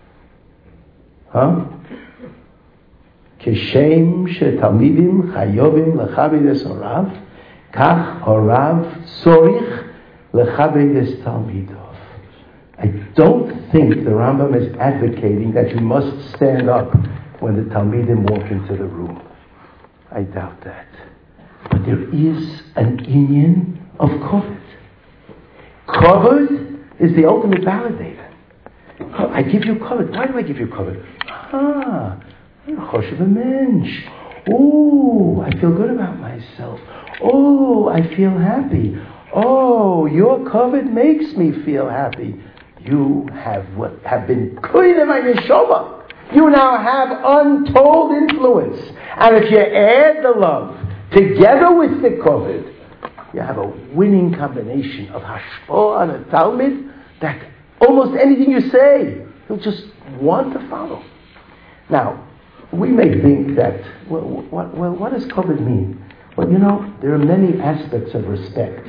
Huh? Kishem shahatalmidim chayovim lechabed es horav, kach horav tzorich lechabed es talmidov. I don't think the Rambam is advocating that you must stand up when the Talmidim walk into the room. I doubt that. But there is an inyan of kovod. Kovod is the ultimate validator. I give you kovod. Why do I give you kovod? Ah, you're a choshev mensch. Oh, I feel good about myself. Oh, I feel happy. Oh, your kovod makes me feel happy. You have what have been koyim my neshama. You now have untold influence. And if you add the love together with the kovod, you have a winning combination of hashpah on a Talmid that almost anything you say, he'll just want to follow. Now, we may think that, well, what, well, what does kovod mean? Well, you know, there are many aspects of respect.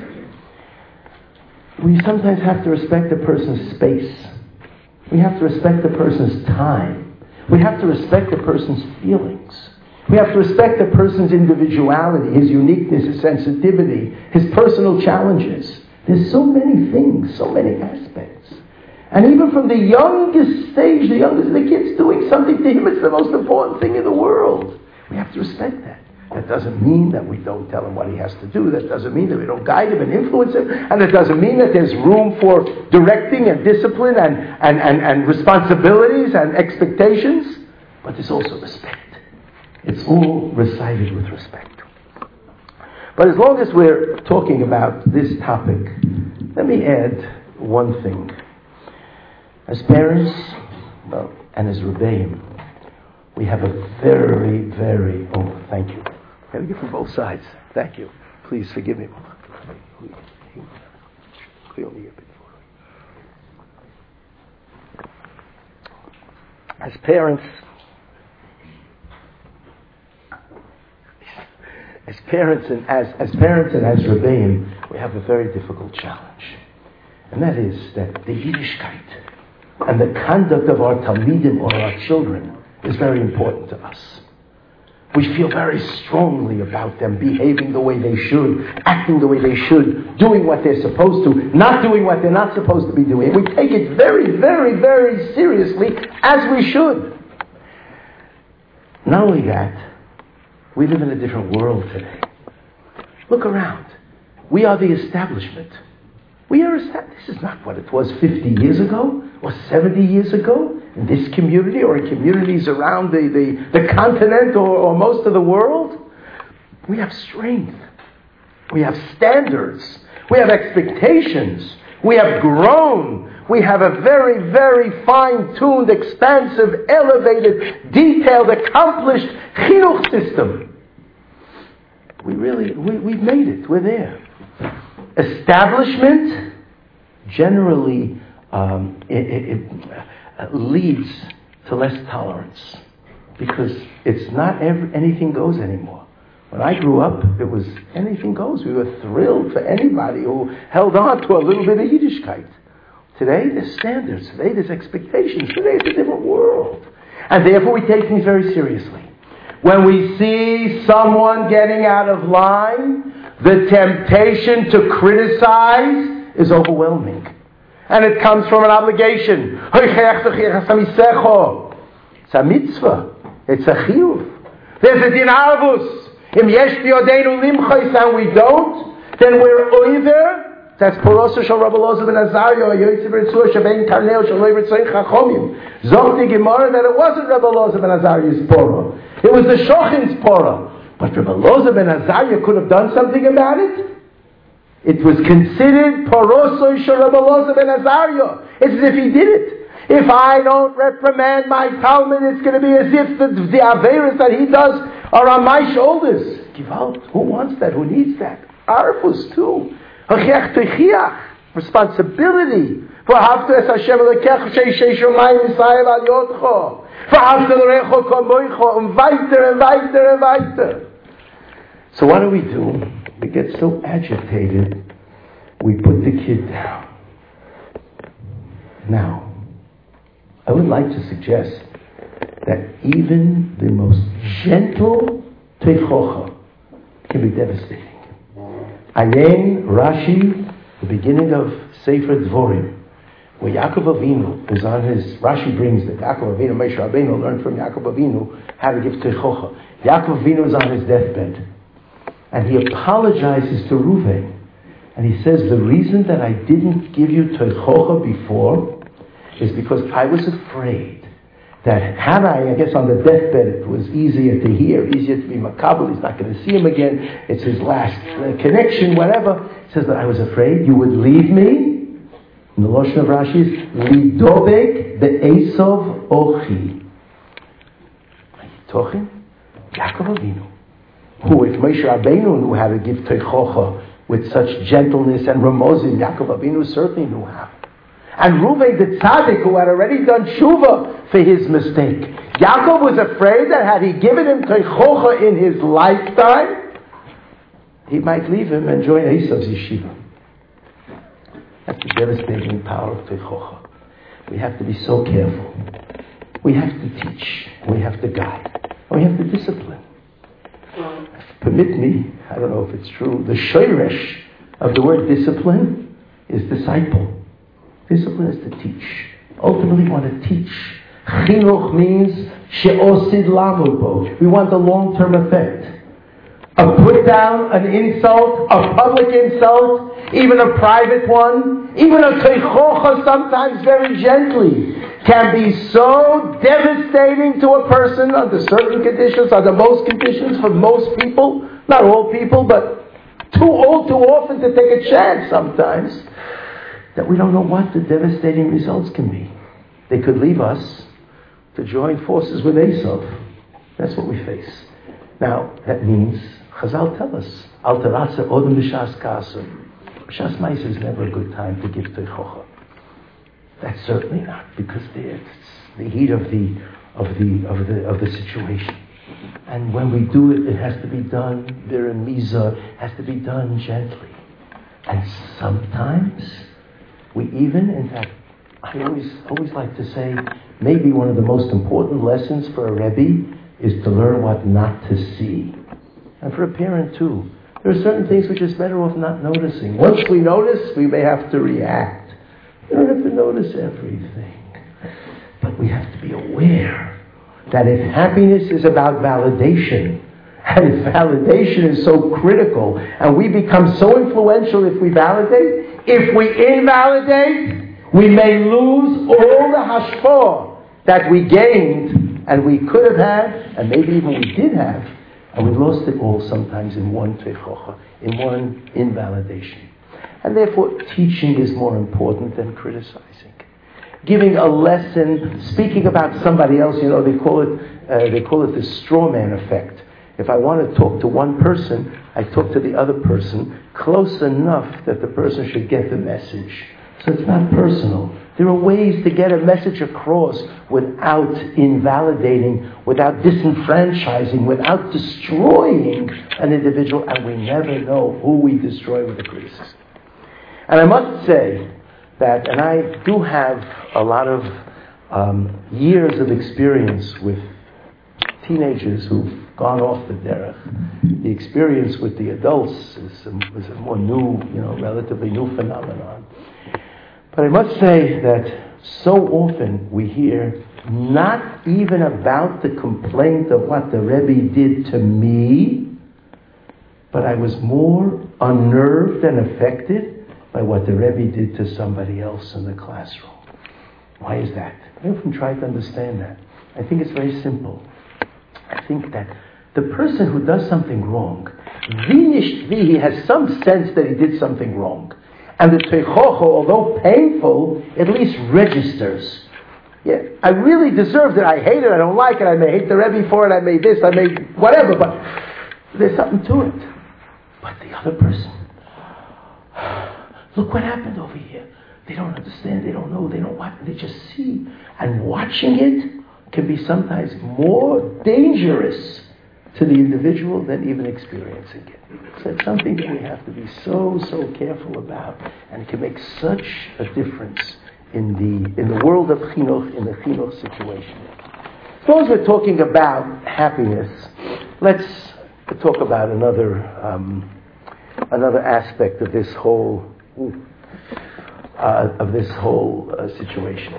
We sometimes have to respect a person's space. We have to respect a person's time. We have to respect a person's feelings. We have to respect a person's individuality, his uniqueness, his sensitivity, his personal challenges. There's so many things, so many aspects. And even from the youngest stage, the youngest of the kids doing something to him, it's the most important thing in the world. We have to respect that. That doesn't mean that we don't tell him what he has to do. That doesn't mean that we don't guide him and influence him. And it doesn't mean that there's room for directing and discipline and, and, and, and responsibilities and expectations. But there's also respect. It's all recited with respect. But as long as we're talking about this topic, let me add one thing. As parents, well, and as Rebbeim, we have a very, very, oh, thank you. I have to get from both sides. Thank you. Please forgive me. As parents, as parents and as, as parents and as Rebbeim, we have a very difficult challenge. And that is that the Yiddishkeit and the conduct of our Talmidim or our children is very important to us. We feel very strongly about them behaving the way they should, acting the way they should, doing what they're supposed to, not doing what they're not supposed to be doing. We take it very, very, very seriously, as we should. Not only that, we live in a different world today. Look around. We are the establishment. We are established. This is not what it was fifty years ago or seventy years ago in this community or in communities around the, the, the continent or, or most of the world. We have strength. We have standards. We have expectations. We have grown. We have a very, very fine-tuned, expansive, elevated, detailed, accomplished chinuch system. We really, we, we've made it. We're there. Establishment generally um, it, it, it leads to less tolerance because it's not every, anything goes anymore. When I grew up, it was anything goes. We were thrilled for anybody who held on to a little bit of Yiddishkeit. Today, there's standards. Today, there's expectations. Today, it's a different world. And therefore, we take things very seriously. When we see someone getting out of line, the temptation to criticize is overwhelming. And it comes from an obligation. It's a mitzvah. It's a chiyuv. There's a din arvus. Im yesh biyodenu limchos and we don't, then we're oiver That's Porosa Shal Rabbi Elazar ben Azariah, Yoytze B'Ritzua Shebein Karneo Shal Lo B'Ritzoin Chachomim. Zog the Gemara that it wasn't Rabbi Elazar ben Azariah's Porah. It was the Shochin's Porah. But Rabbi Elazar ben Azariah could have done something about it. It was considered Porosa Shal Rabbi Elazar ben Azariah. It's as if he did it. If I don't reprimand my Talmud, it's going to be as if the, the Averis that he does are on my shoulders. Give out. Who wants that? Who needs that? Arfus too. Responsibility. For Hafta es Hashem Elekech Shei Shomayim Yisrael Al Yodcho. For Hafta L'Recho Komoicho. And weiter and weiter and weiter. So what do we do? We get so agitated, we put the kid down. Now, I would like to suggest that even the most gentle teichocha can be devastating. Ayin Rashi, the beginning of Sefer Dvorim, where Yaakov Avinu was on his, Rashi brings that Yaakov Avinu, Moshe Rabbeinu learned from Yaakov Avinu how to give teichocha. Yaakov Avinu is on his deathbed, and he apologizes to Reuven, and he says, the reason that I didn't give you teichocha before is because I was afraid that had I, I guess on the deathbed it was easier to hear, easier to be makabel, he's not going to see him again, it's his last uh, connection, whatever. He says that I was afraid you would leave me. And the Lashon of Rashi is, Lidobek be'esov ochi. Are you talking? Yaakov Avinu, who if Moshe Rabbeinu knew how to give teichocha with such gentleness and ramozim, Yaakov Avinu certainly knew how. And Reuven the tzaddik, who had already done tshuva for his mistake, Yaakov was afraid that had he given him teichocha in his lifetime, he might leave him and join Esav's yeshiva. That's the devastating power of teichocha. We have to be so careful. We have to teach. We have to guide. We have to discipline. Permit me, I don't know if it's true, the shoresh of the word discipline is disciple. Discipline is to teach. Ultimately, we want to teach. Chinuch means she'osid lamud bo. We want the long-term effect. A put down, an insult, a public insult, even a private one, even a teichocha, sometimes very gently, can be so devastating to a person under certain conditions, under most conditions for most people, not all people, but too all too often to take a chance sometimes, that we don't know what the devastating results can be. They could leave us to join forces with Esav. That's what we face. Now, that means, Chazal tell us, Al terasa odem b'shas kasem. B'shas ma'aser is never a good time to give teichocha. That's certainly not, because it's the heat of the of the of the of the situation. And when we do it, it has to be done biremiza, has to be done gently. And sometimes we even, in fact, I always always like to say, maybe one of the most important lessons for a Rebbe is to learn what not to see. And for a parent too. There are certain things which is better off not noticing. Once we notice, we may have to react. We don't have to notice everything. But we have to be aware that if happiness is about validation, and if validation is so critical, and we become so influential if we validate, if we invalidate, we may lose all the hashpah that we gained, and we could have had, and maybe even we did have, and we lost it all sometimes in one teichocha, in one invalidation. And therefore, teaching is more important than criticizing. Giving a lesson, speaking about somebody else, you know, they call it uh, they call it the straw man effect. If I want to talk to one person, I talk to the other person close enough that the person should get the message. So it's not personal. There are ways to get a message across without invalidating, without disenfranchising, without destroying an individual, and we never know who we destroy with the criticism. And I must say that, and I do have a lot of um, years of experience with teenagers who've gone off the derech. The experience with the adults is a, is a more new, you know, relatively new phenomenon. But I must say that so often we hear not even about the complaint of what the Rebbe did to me, but I was more unnerved and affected by what the Rebbe did to somebody else in the classroom. Why is that? I often try to understand that. I think it's very simple. I think that the person who does something wrong, he has some sense that he did something wrong. And the teichocho, although painful, at least registers. Yeah, I really deserved it. I hate it. I don't like it. I may hate the Rebbe for it. I may this. I may whatever. But there's something to it. But the other person, look what happened over here. They don't understand. They don't know. They don't what. They just see. And watching it can be sometimes more dangerous to the individual than even experiencing it. So it's something that we have to be so, so careful about, and it can make such a difference in the in the world of chinuch, in the chinuch situation. Suppose we're talking about happiness. Let's talk about another um, another aspect of this whole uh, of this whole uh, situation.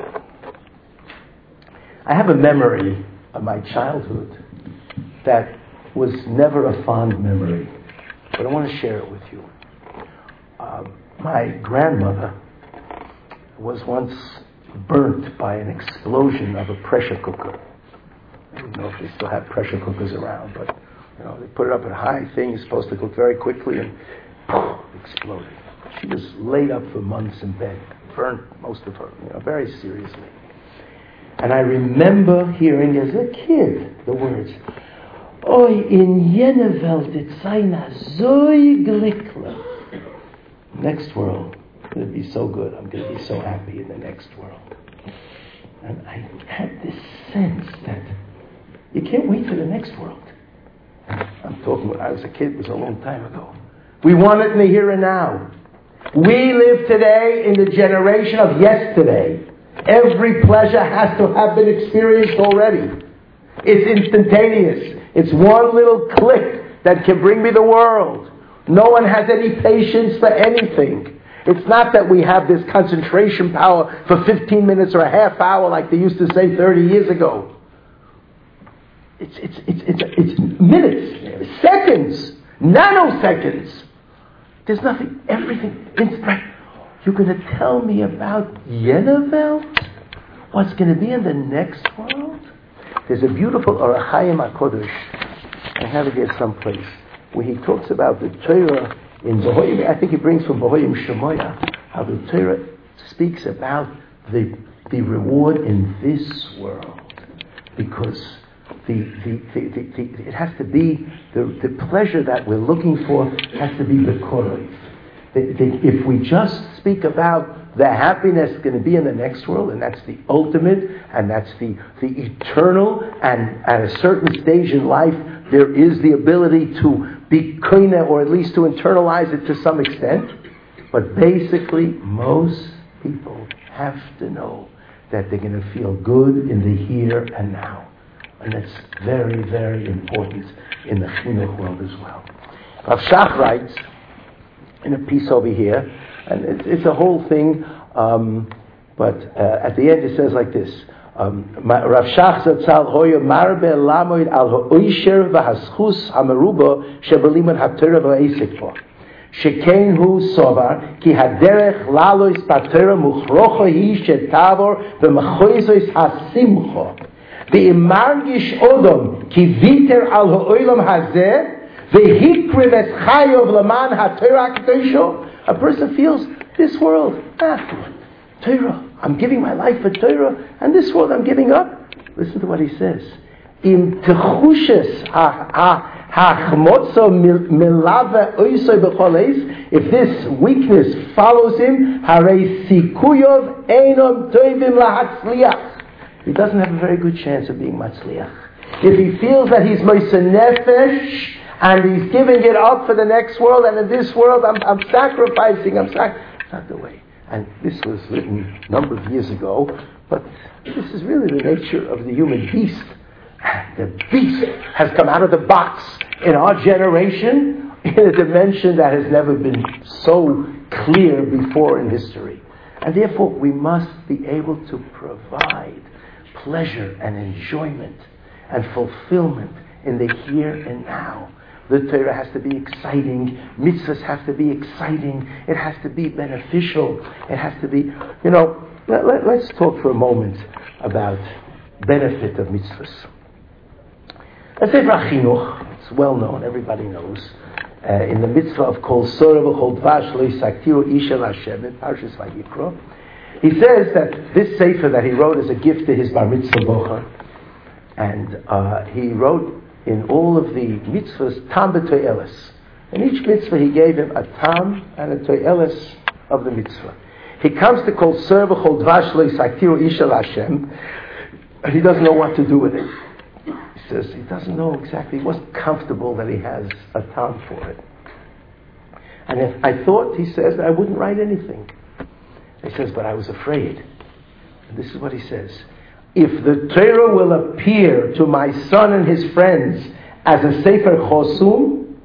I have a memory of my childhood that was never a fond memory, but I want to share it with you. Uh, my grandmother was once burnt by an explosion of a pressure cooker. I don't know if they still have pressure cookers around, but you know, they put it up at a high thing, it's supposed to cook very quickly, and poof, exploded. She was laid up for months in bed, burnt most of her, you know, very seriously. And I remember hearing as a kid the words, "Oy, in jene Welt, it sei na so glücklich." Next world, it's going to be so good. I'm going to be so happy in the next world. And I had this sense that you can't wait for the next world. I'm talking when I was a kid, it was a long time ago. We want it in the here and now. We live today in the generation of yesterday. Every pleasure has to have been experienced already. It's instantaneous. It's one little click that can bring me the world. No one has any patience for anything. It's not that we have this concentration power for fifteen minutes or a half hour like they used to say thirty years ago. It's, it's, it's, it's, it's minutes, seconds, nanoseconds. There's nothing, everything. You're going to tell me about jene Welt? What's going to be in the next world? There's a beautiful Orach Chaim HaKodesh, I have it here someplace, where he talks about the Torah in Behoyim. I think he brings from Behoyim Shemoya, how the Torah speaks about the the reward in this world, because the the, the, the, the it has to be the the pleasure that we're looking for has to be the korov. If we just speak about the happiness going to be in the next world, and that's the ultimate, and that's the, the eternal, and at a certain stage in life, there is the ability to be koine, or at least to internalize it to some extent. But basically, most people have to know that they're going to feel good in the here and now. And that's very, very important in the chinuch world as well. Rav Shach writes, in a piece over here, and it's, it's a whole thing, um, but uh, at the end it says like this, um, Rav Shach Zatzal hoya marbe lamoid al ha'oisher v'haschus ha'meruba shebelimon ha'torah v'ha'esik po. Shekein hu sovar ki haderech lalois patera muchrocha hi shetavor v'mechoizois hasimcho v'imargish odom ki viter al ha'olam hazeh. A person feels this world, ah, Torah, I'm giving my life for Torah, and this world I'm giving up. Listen to what he says. If this weakness follows him, he doesn't have a very good chance of being matzliach. If he feels that he's moisa nefesh, and he's giving it up for the next world, and in this world I'm, I'm sacrificing, I'm sac- It's not the way. And this was written a number of years ago, but this is really the nature of the human beast. The beast has come out of the box in our generation in a dimension that has never been so clear before in history. And therefore we must be able to provide pleasure and enjoyment and fulfillment in the here and now. The Torah has to be exciting. Mitzvahs have to be exciting. It has to be beneficial. It has to be, you know, let, let, let's talk for a moment about benefit of mitzvahs. A Sefer HaChinuch, it's well known, everybody knows, uh, in the mitzvah of Kol Sorah v'Kol Dvash Lo Yisaktiru Isha L'Hashem, in Parshas Vayikra, he says that this Sefer that he wrote is a gift to his Bar Mitzvah Bocher, and uh, he wrote in all of the mitzvahs Tam B'Toyeles. In each mitzvah he gave him a Tam and a Toyeles of the mitzvah. He comes to Kol Sorah v'Kol Dvash Lo Yisaktiru Isha L'Hashem, and he doesn't know what to do with it. He says he doesn't know exactly, he wasn't comfortable that he has a Tam for it. And if I thought, he says, that I wouldn't write anything. He says, but I was afraid. And this is what he says. If the Torah will appear to my son and his friends as a Sefer Chosum,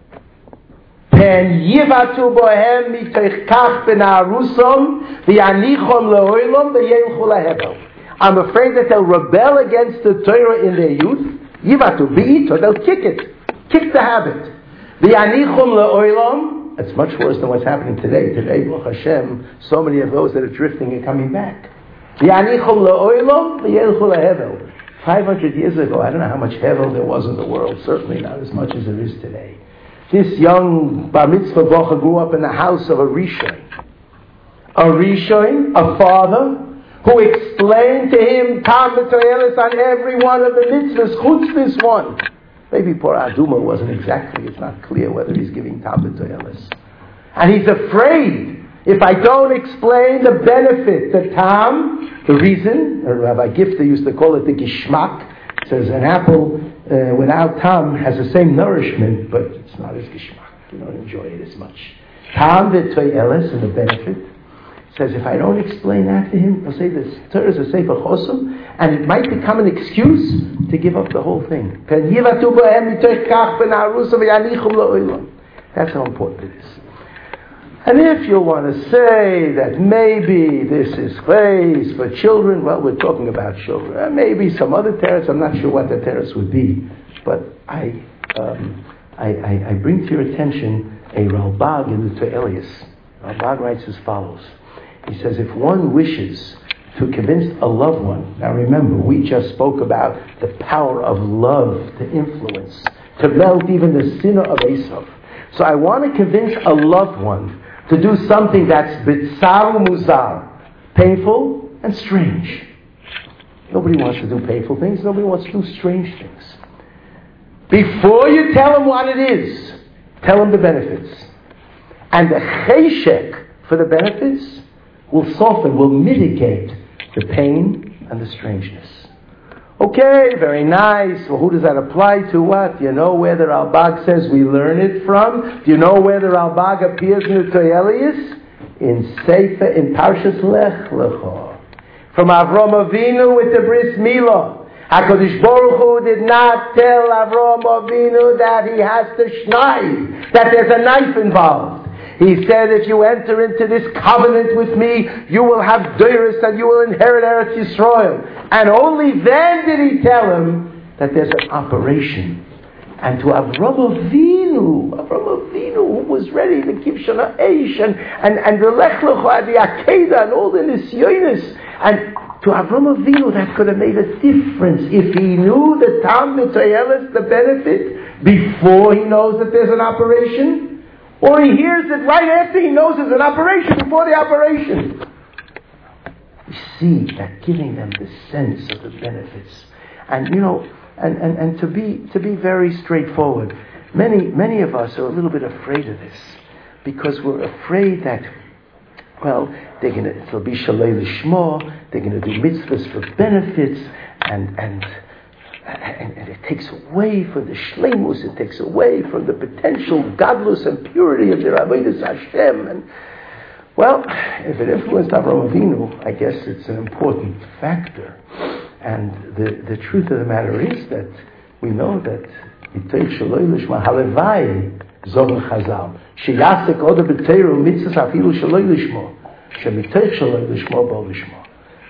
pen yivatu bohem mitoich kach bena'arusom v'yanichom le'oilom v'yelchu lahebel. I'm afraid that they'll rebel against the Torah in their youth. Yivatu bi'ito, they'll kick it. Kick the habit. V'yanichom le'oilom. It's much worse than what's happening today. Today, Baruch Hashem, so many of those that are drifting are coming back. V'yanichom le'oilom v'yelchu lahevel. Five hundred years ago, I don't know how much hevel there was in the world. Certainly not as much as there is today. This young Bar Mitzvah Bocher grew up in the house of a Rishon. A Rishon, a father, who explained to him Tam B'Toyeles on every one of the mitzvahs, chutz this one. Maybe poor Aduma wasn't exactly, it's not clear whether he's giving Tam B'Toyeles. And he's afraid, if I don't explain the benefit, the Tam, the reason, or Rabbi Gifter used to call it the Gishmak. It says an apple uh, without Tam has the same nourishment, but it's not as Gishmak. You don't enjoy it as much. Tam B'Toyeles, and the benefit, says if I don't explain that to him, he'll say this Torah is a Sefer Chosum, and it might become an excuse to give up the whole thing. That's how important it is. And if you want to say that maybe this is place for children, well, we're talking about children. Uh, maybe some other terrace, I'm not sure what the terrace would be, but I, um, I, I, I bring to your attention a Ralbag in the To'elius. Ralbag writes as follows. He says, if one wishes to convince a loved one, now remember, we just spoke about the power of love to influence, to melt even the sinner of Esav. So I want to convince a loved one to do something that's bitzaru muzar, painful and strange. Nobody wants to do painful things. Nobody wants to do strange things. Before you tell him what it is, tell him the benefits. And the cheshek for the benefits will soften, will mitigate the pain and the strangeness. Okay, very nice. Well, who does that apply to? What? Do you know where the Ralbag says we learn it from? Do you know where the Ralbag appears in the To'elius? In Sefer, in Parshas Lech Lecha. From Avram Avinu with the Bris Milah. HaKadosh Baruch Hu did not tell Avram Avinu that he has to schneid, that there's a knife involved. He said, if you enter into this covenant with me, you will have Deiris and you will inherit Eretz Yisrael. And only then did he tell him that there's an operation. And to Avram Avinu, Avram Avinu, who was ready to keep Shana Eish and, and, and the Lech Lecha and the Akedah and all the Nisyonis. And to Avram Avinu, that could have made a difference if he knew the Tam B'Toyeles, the benefit, before he knows that there's an operation. Or he hears it right after he knows there's an operation, before the operation. We see that giving them the sense of the benefits. And you know, and, and, and to be to be very straightforward, many many of us are a little bit afraid of this. Because we're afraid that, well, they're gonna it'll be shalei lishma, they're gonna do mitzvahs for benefits, and and And, and it takes away from the shleimus, it takes away from the potential godless and purity of their avodas Hashem. And well, if it influenced Avraham Avinu, I guess it's an important factor. And the, the truth of the matter is that we know that Yitei Shaloi Lishma Halevai Zogen Chazal Sheyasek Oda B'Teiru Mitzvahs Afilu Shaloi Lishma Shemitei Shaloi Lishma Bo Lishma.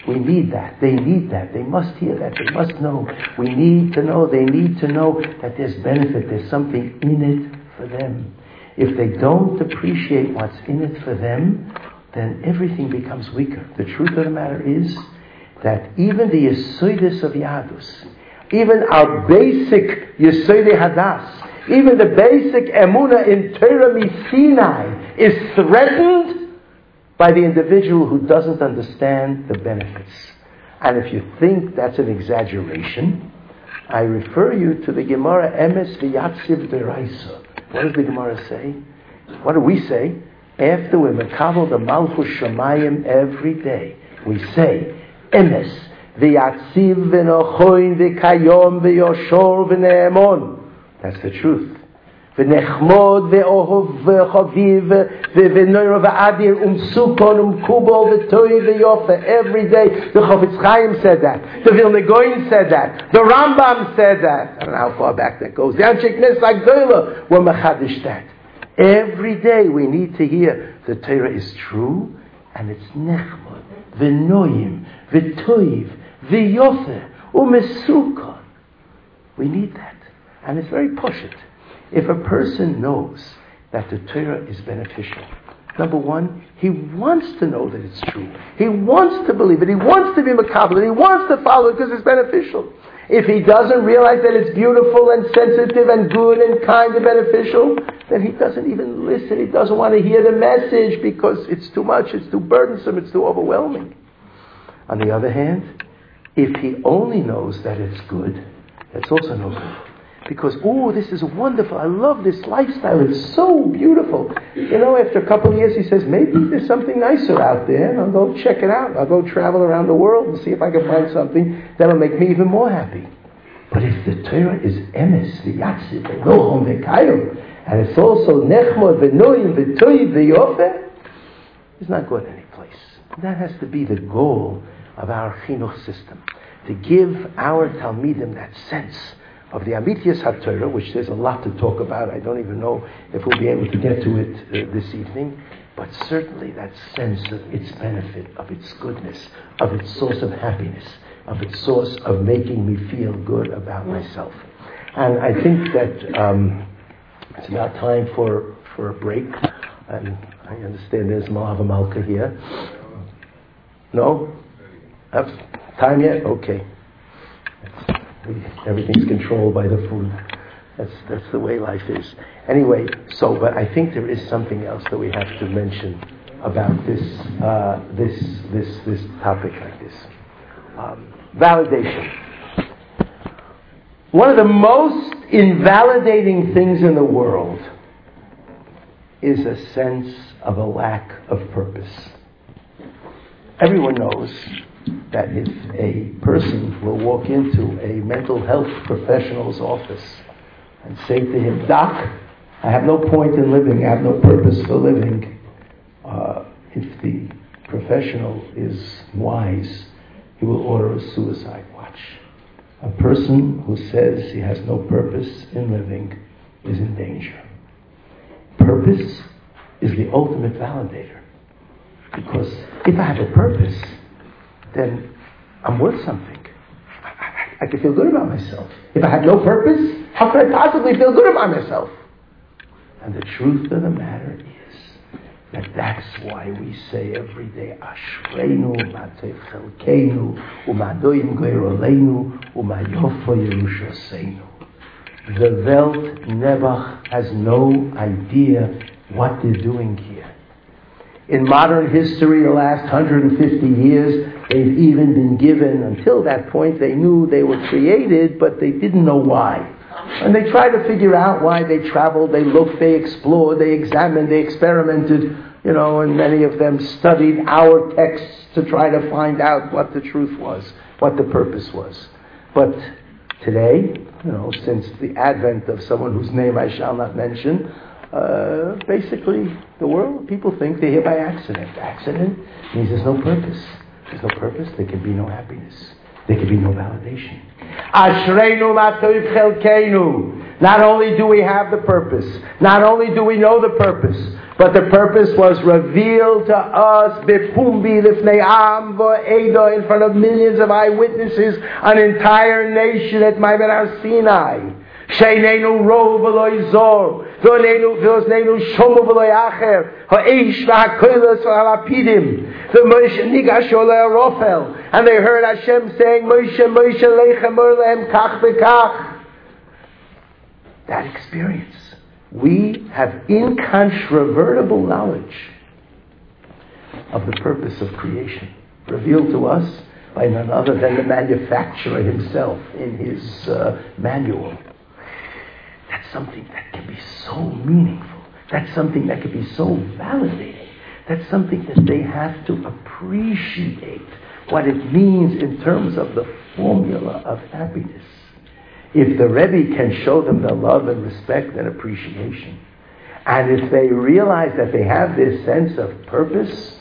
We need that. They need that. They must hear that. They must know. We need to know. They need to know that there's benefit. There's something in it for them. If they don't appreciate what's in it for them, then everything becomes weaker. The truth of the matter is that even the Yesodis of Yadus, even our basic Yesodei Hadas, even the basic Emunah in Torah Misinai is threatened by the individual who doesn't understand the benefits. And if you think that's an exaggeration, I refer you to the Gemara Emes V'Yatziv Deraisa. What does the Gemara say? What do we say? After we mekabel the Malchus Shamayim every day, we say, Emes V'Yatziv V'Nochoin V'Kayom V'Yoshor V'Ne'emon. That's the truth. V'nechmod ve'ohov ve'chaviv ve'noiro ve'adir umsukon umkubol v'toy ve'yofa. Every day, the Chofetz Chaim said that. The Vilna Gaon said that. The Rambam said that. I don't know how far back that goes. The Anshe Knesset Agdola were mechadish that. Every day we need to hear the Torah is true and it's nechmod ve'noyim ve'toiv ve'yofa umesukon. We need that, and it's very pushit. If a person knows that the Torah is beneficial, number one, he wants to know that it's true. He wants to believe it. He wants to be makabel. He wants to follow it because it's beneficial. If he doesn't realize that it's beautiful and sensitive and good and kind and beneficial, then he doesn't even listen. He doesn't want to hear the message because it's too much, it's too burdensome, it's too overwhelming. On the other hand, if he only knows that it's good, that's also no good. Because, oh, this is wonderful. I love this lifestyle. It's so beautiful. You know, after a couple of years, he says, maybe there's something nicer out there, and I'll go check it out. I'll go travel around the world and see if I can find something that'll make me even more happy. But if the Torah is emes, v'yatziv, v'nochom, v'kayom, and it's also nechmod, v'noyim, v'toyiv, v'yofeh, it's not going any place. That has to be the goal of our chinuch system, to give our talmidim that sense of the Amitiyas HaTorah, which there's a lot to talk about. I don't even know if we'll be able to get to it uh, this evening, but certainly that sense of its benefit, of its goodness, of its source of happiness, of its source of making me feel good about myself. And I think that um, it's about time for, for a break. And I understand there's Malava Malka here. No? Have time yet? Okay. Everything's controlled by the food. That's that's the way life is. Anyway, so but I think there is something else that we have to mention about this uh, this this this topic like this. Um, validation. One of the most invalidating things in the world is a sense of a lack of purpose. Everyone knows that if a person will walk into a mental health professional's office and say to him, Doc, I have no point in living, I have no purpose for living, uh, if the professional is wise, he will order a suicide watch. A person who says he has no purpose in living is in danger. Purpose is the ultimate validator. Because if I have a purpose, then I'm worth something. I, I, I can feel good about myself. If I have no purpose, how could I possibly feel good about myself? And the truth of the matter is that that's why we say every day, Ashreinu, Matei Chelkeinu, Umadoim Goyroleinu, Umayofo Yerushaseinu. The Welt Nebuch has no idea what they're doing here. In modern history, the last one hundred fifty years, they've even been given, until that point, they knew they were created, but they didn't know why. And they tried to figure out why. They traveled, they looked, they explored, they examined, they experimented, you know, and many of them studied our texts to try to find out what the truth was, what the purpose was. But today, you know, since the advent of someone whose name I shall not mention, Uh, basically, the world, people think they're here by accident. Accident means there's no purpose. There's no purpose, there can be no happiness. There can be no validation. Ashreinu matoiv chelkeinu. Not only do we have the purpose, not only do we know the purpose, But the purpose was revealed to us bepumbi lifnei am v'edo, in front of millions of eyewitnesses, an entire nation at Ma'amad Har Sinai. Sheinenu rov v'lo zor, v'oznenu shomu v'lo acher, ha'eish v'hakoilos v'halapidim, v'Moshe nigash olei Rofel, and they heard Hashem saying, Moshe, Moshe, leichem or lehem kach v'kach. That experience. We have incontrovertible knowledge of the purpose of creation, revealed to us by none other than the manufacturer himself in his uh, manual. That's something that can be so meaningful. That's something that can be so validating. That's something that they have to appreciate what it means in terms of the formula of happiness. If the Rebbe can show them the love and respect and appreciation, and if they realize that they have this sense of purpose,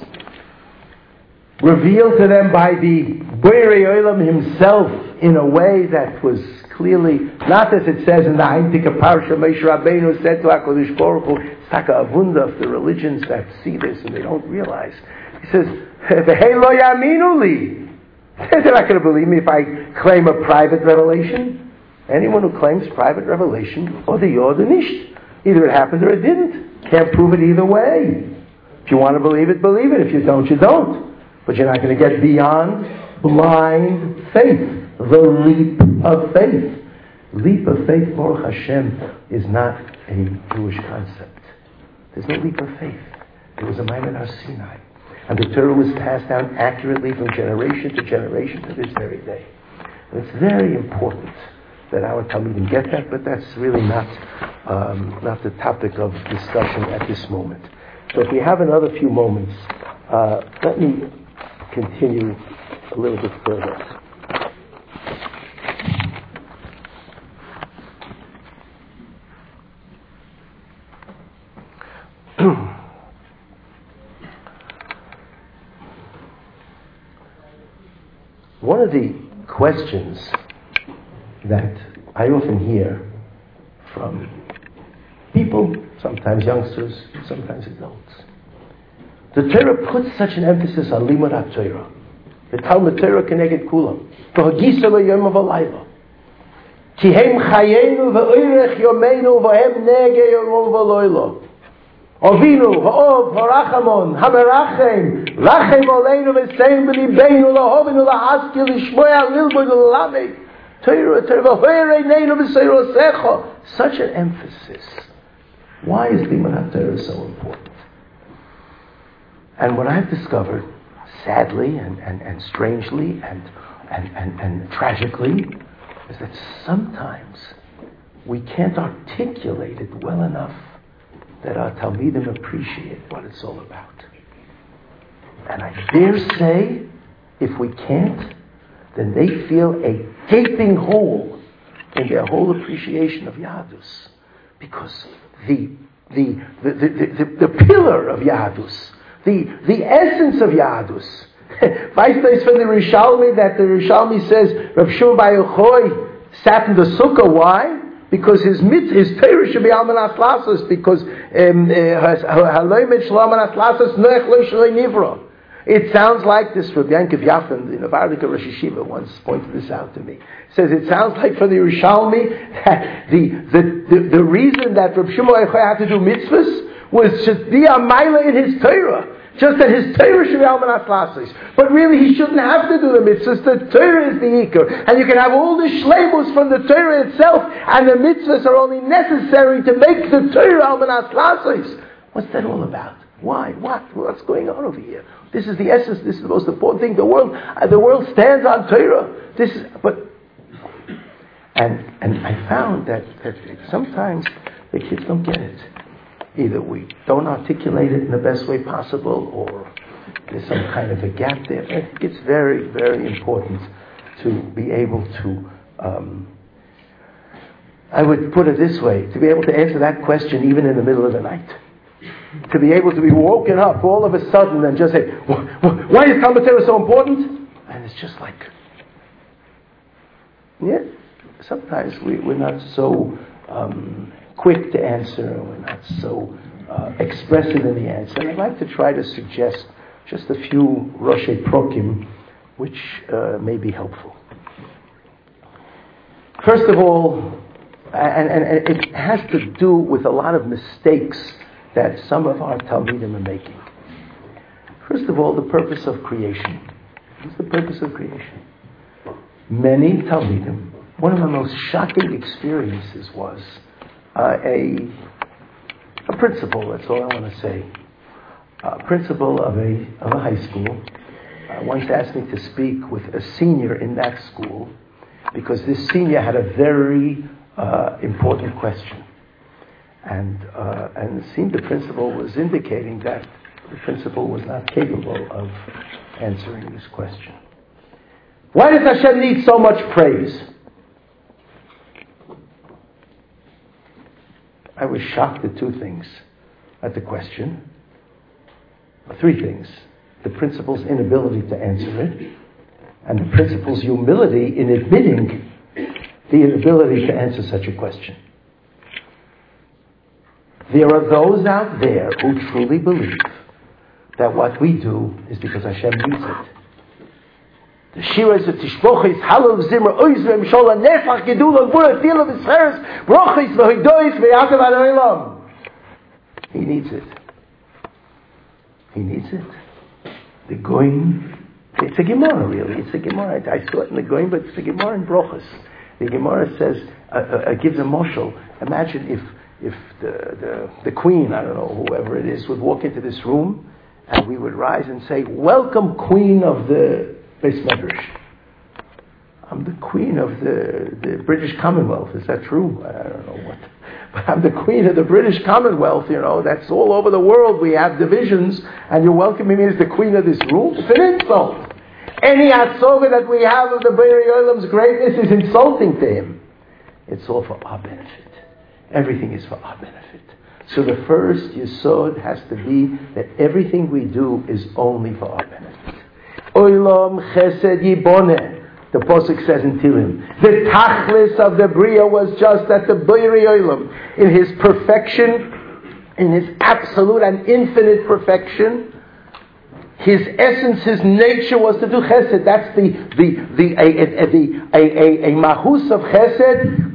revealed to them by the Borei Olam himself in a way that was clearly, not as it says in the Heintika Parsha, Moshe Rabbeinu said to HaKadosh Baruch Hu, it's like a avunda of the religions that see this and they don't realize. He says, V'hei lo yaminu li. They're not going to believe me if I claim a private revelation. Anyone who claims private revelation, or the yod or nisht. Either it happened or it didn't. Can't prove it either way. If you want to believe it, believe it. If you don't, you don't. But you're not going to get beyond blind faith. The leap of faith. Leap of faith, Baruch Hashem, is not a Jewish concept. There's no leap of faith. It was a Ma'amad Har Sinai. And the Torah was passed down accurately from generation to generation to this very day. And it's very important that our Talmudim get that, but that's really not um, not the topic of discussion at this moment. So if we have another few moments, uh, let me continue a little bit further. One of the questions that I often hear from people, sometimes youngsters, sometimes adults. The Torah puts such an emphasis on limud HaTorah. The Talmud Torah keneged kulam. V'hagisa v'yom v'layla. Ki hem chayenu v'oirech yomeinu v'hem nege yom v'loyla. Ovinu v'ov v'rachamon hamerachem rachem oleinu v'seim b'libeinu lahovinu lahaskil lishmoya lilbud l'lamed. Such an emphasis. Why is limud HaTorah so important? And what I've discovered, sadly and, and, and strangely and, and, and, and tragically, is that sometimes we can't articulate it well enough that our Talmidim appreciate what it's all about. And I dare say, if we can't, then they feel a gaping hole in their whole appreciation of Yahadus. Because the the the, the, the, the pillar of Yahadus, the, the essence of Yahadus, Weißt from the Rishalmi that the Rishalmi says Rav Shimon Bar Yochai sat in the sukkah. Why? Because his mit, his Torah should be almanas lasos. Because haloi mit shlamanas lasos noach lo shloi nivra. It sounds like this. Rabbi Yankov Yafen, the Novardika Rosh Yeshiva, once pointed this out to me. Says it sounds like for the Rishalmi that the the, the, the reason that Rav Shimon Bar Yochai had to do mitzvahs was just be a mila in his Torah. Just that his Torah should be almanas lasos. But really he shouldn't have to do the mitzvahs. The Torah is the ikar. And you can have all the shleimus from the Torah itself, and the mitzvahs are only necessary to make the Torah almanas lasos. What's that all about? Why? What? What's going on over here? This is the essence. This is the most important thing. The world, uh, the world stands on Torah. This is, but, and and I found that, that sometimes the kids don't get it. Either we don't articulate it in the best way possible, or there's some kind of a gap there. I think it's very, very important to be able to. Um, I would put it this way: to be able to answer that question even in the middle of the night. To be able to be woken up all of a sudden and just say, why is Talmud Torah so important? And it's just like, yeah, sometimes we, we're not so um, quick to answer, we're not so uh, expressive in the answer. And I'd like to try to suggest just a few Roshei Prokim which uh, may be helpful. First of all, and, and, and it has to do with a lot of mistakes that some of our Talmidim are making. First of all, the purpose of creation. What's the purpose of creation? Many Talmidim, one of the most shocking experiences was uh, a, a principal, that's all I want to say, a principal of a, of a high school uh, once asked me to speak with a senior in that school because this senior had a very uh, important question. And, uh, and it seemed the principal was indicating that the principal was not capable of answering this question. Why does Hashem need so much praise? I was shocked at two things. At the question, or three things. The principal's inability to answer it, and the principal's humility in admitting the inability to answer such a question. There are those out there who truly believe that what we do is because Hashem needs it. The Shira is a Tishbochis, Halov Zimmer, Oizvem, Shola, Nefach, Gedula, Gura, Tila, V'Seres, Brochis, V'Hidois, V'Yatav Adonilam. He needs it. He needs it. The Goyim, it's a Gemara really, it's a Gemara. I, I saw it in the Goyim, but it's a Gemara in Brochis. The Gemara says, uh, uh, gives a moshel. Imagine if if the, the, the queen, I don't know, whoever it is, would walk into this room, and we would rise and say, "Welcome, queen of the Beis Medrash." I'm the queen of the, the British Commonwealth. Is that true? I don't know what. But I'm the queen of the British Commonwealth, you know. That's all over the world. We have divisions, and you're welcoming me as the queen of this room? It's an insult. Any atzoga that we have of the Be'eri Olam's greatness is insulting to him. It's all for our benefit. Everything is for our benefit. So the first yesod has to be that everything we do is only for our benefit. Olam chesed yiboneh. The Pasuk says in Tilim, the tachlis of the Bria was just that the Be'eri Olam, in his perfection, in his absolute and infinite perfection, his essence, his nature was to do chesed. That's the the the a a, the, a, a, a mahus of chesed.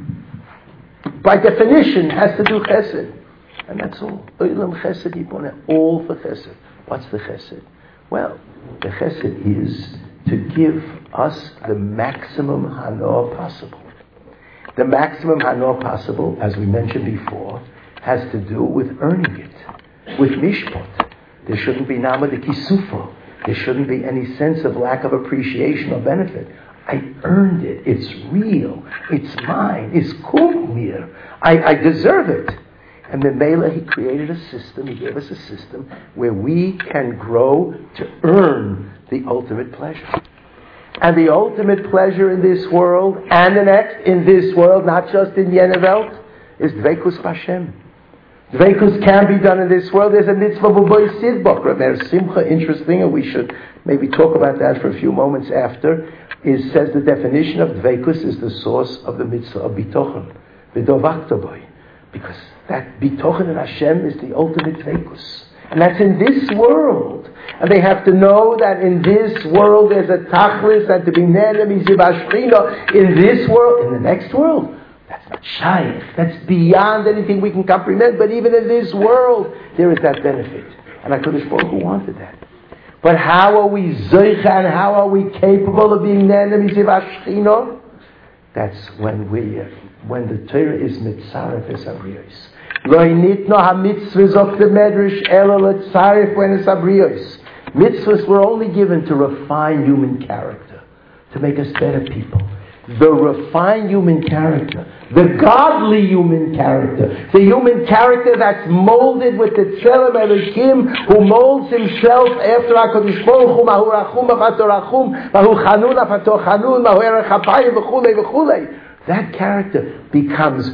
By definition, has to do chesed, and that's all. Olam chesed yiboneh, all for chesed. What's the chesed? Well, the chesed is to give us the maximum hanoah possible. The maximum hanoah possible, as we mentioned before, has to do with earning it, with mishpot. There shouldn't be nama de kisufo. There shouldn't be any sense of lack of appreciation or benefit. I earned it. It's real. It's mine. It's kumir. I, I deserve it. And then Mela, he created a system. He gave us a system where we can grow to earn the ultimate pleasure. And the ultimate pleasure in this world and the next, in this world, not just in Yenevelt, is Dveikus B'Hashem. Dveikus can be done in this world. There's a mitzvah b'boy sidbok. Rav Simcha, interesting, and we should maybe talk about that for a few moments after, is says the definition of Dveikus is the source of the mitzvah of Bitochen. V'dovakta boy. Because that Bitochen in Hashem is the ultimate Dveikus. And that's in this world. And they have to know that in this world there's a tachlis and to be nenem izibashchina in this world, in the next world. That's not shaykh. That's beyond anything we can comprehend. But even in this world, there is that benefit. And HaKadosh Baruch Hu wanted that. But how are we zoicha and how are we capable of being nenem izibashchina? That's when we, uh, when the Torah is mitzaref es abriyos. Lo nitno ha-mitzvahs of the medrash ela letzaref when es abriyos. Mitzvahs were only given to refine human character, to make us better people. The refined human character, the godly human character, the human character that's molded with the Tzelem Elokim, who molds himself after HaKadosh Baruch Hu, Mahu Rachum Afato Rachum, Mahu Chanun Afato Chanun, Mahu Erech Hapayim v'chulei v'chulei. That character becomes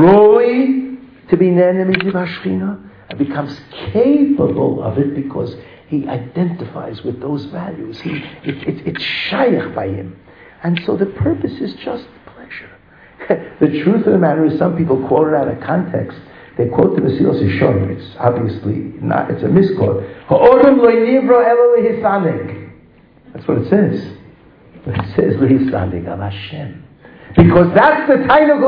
roi to be nenem izibashchina, and becomes capable of it because he identifies with those values. He, it, it, it's shaykh by him. And so the purpose is just pleasure. The truth of the matter is some people quote it out of context They quote the Mesilas Yesharim. It's obviously not, it's a misquote. Ha'odam lo nivro elo lehisanig. That's what it says. But it says lehisanig al Hashem. Because that's the Tainug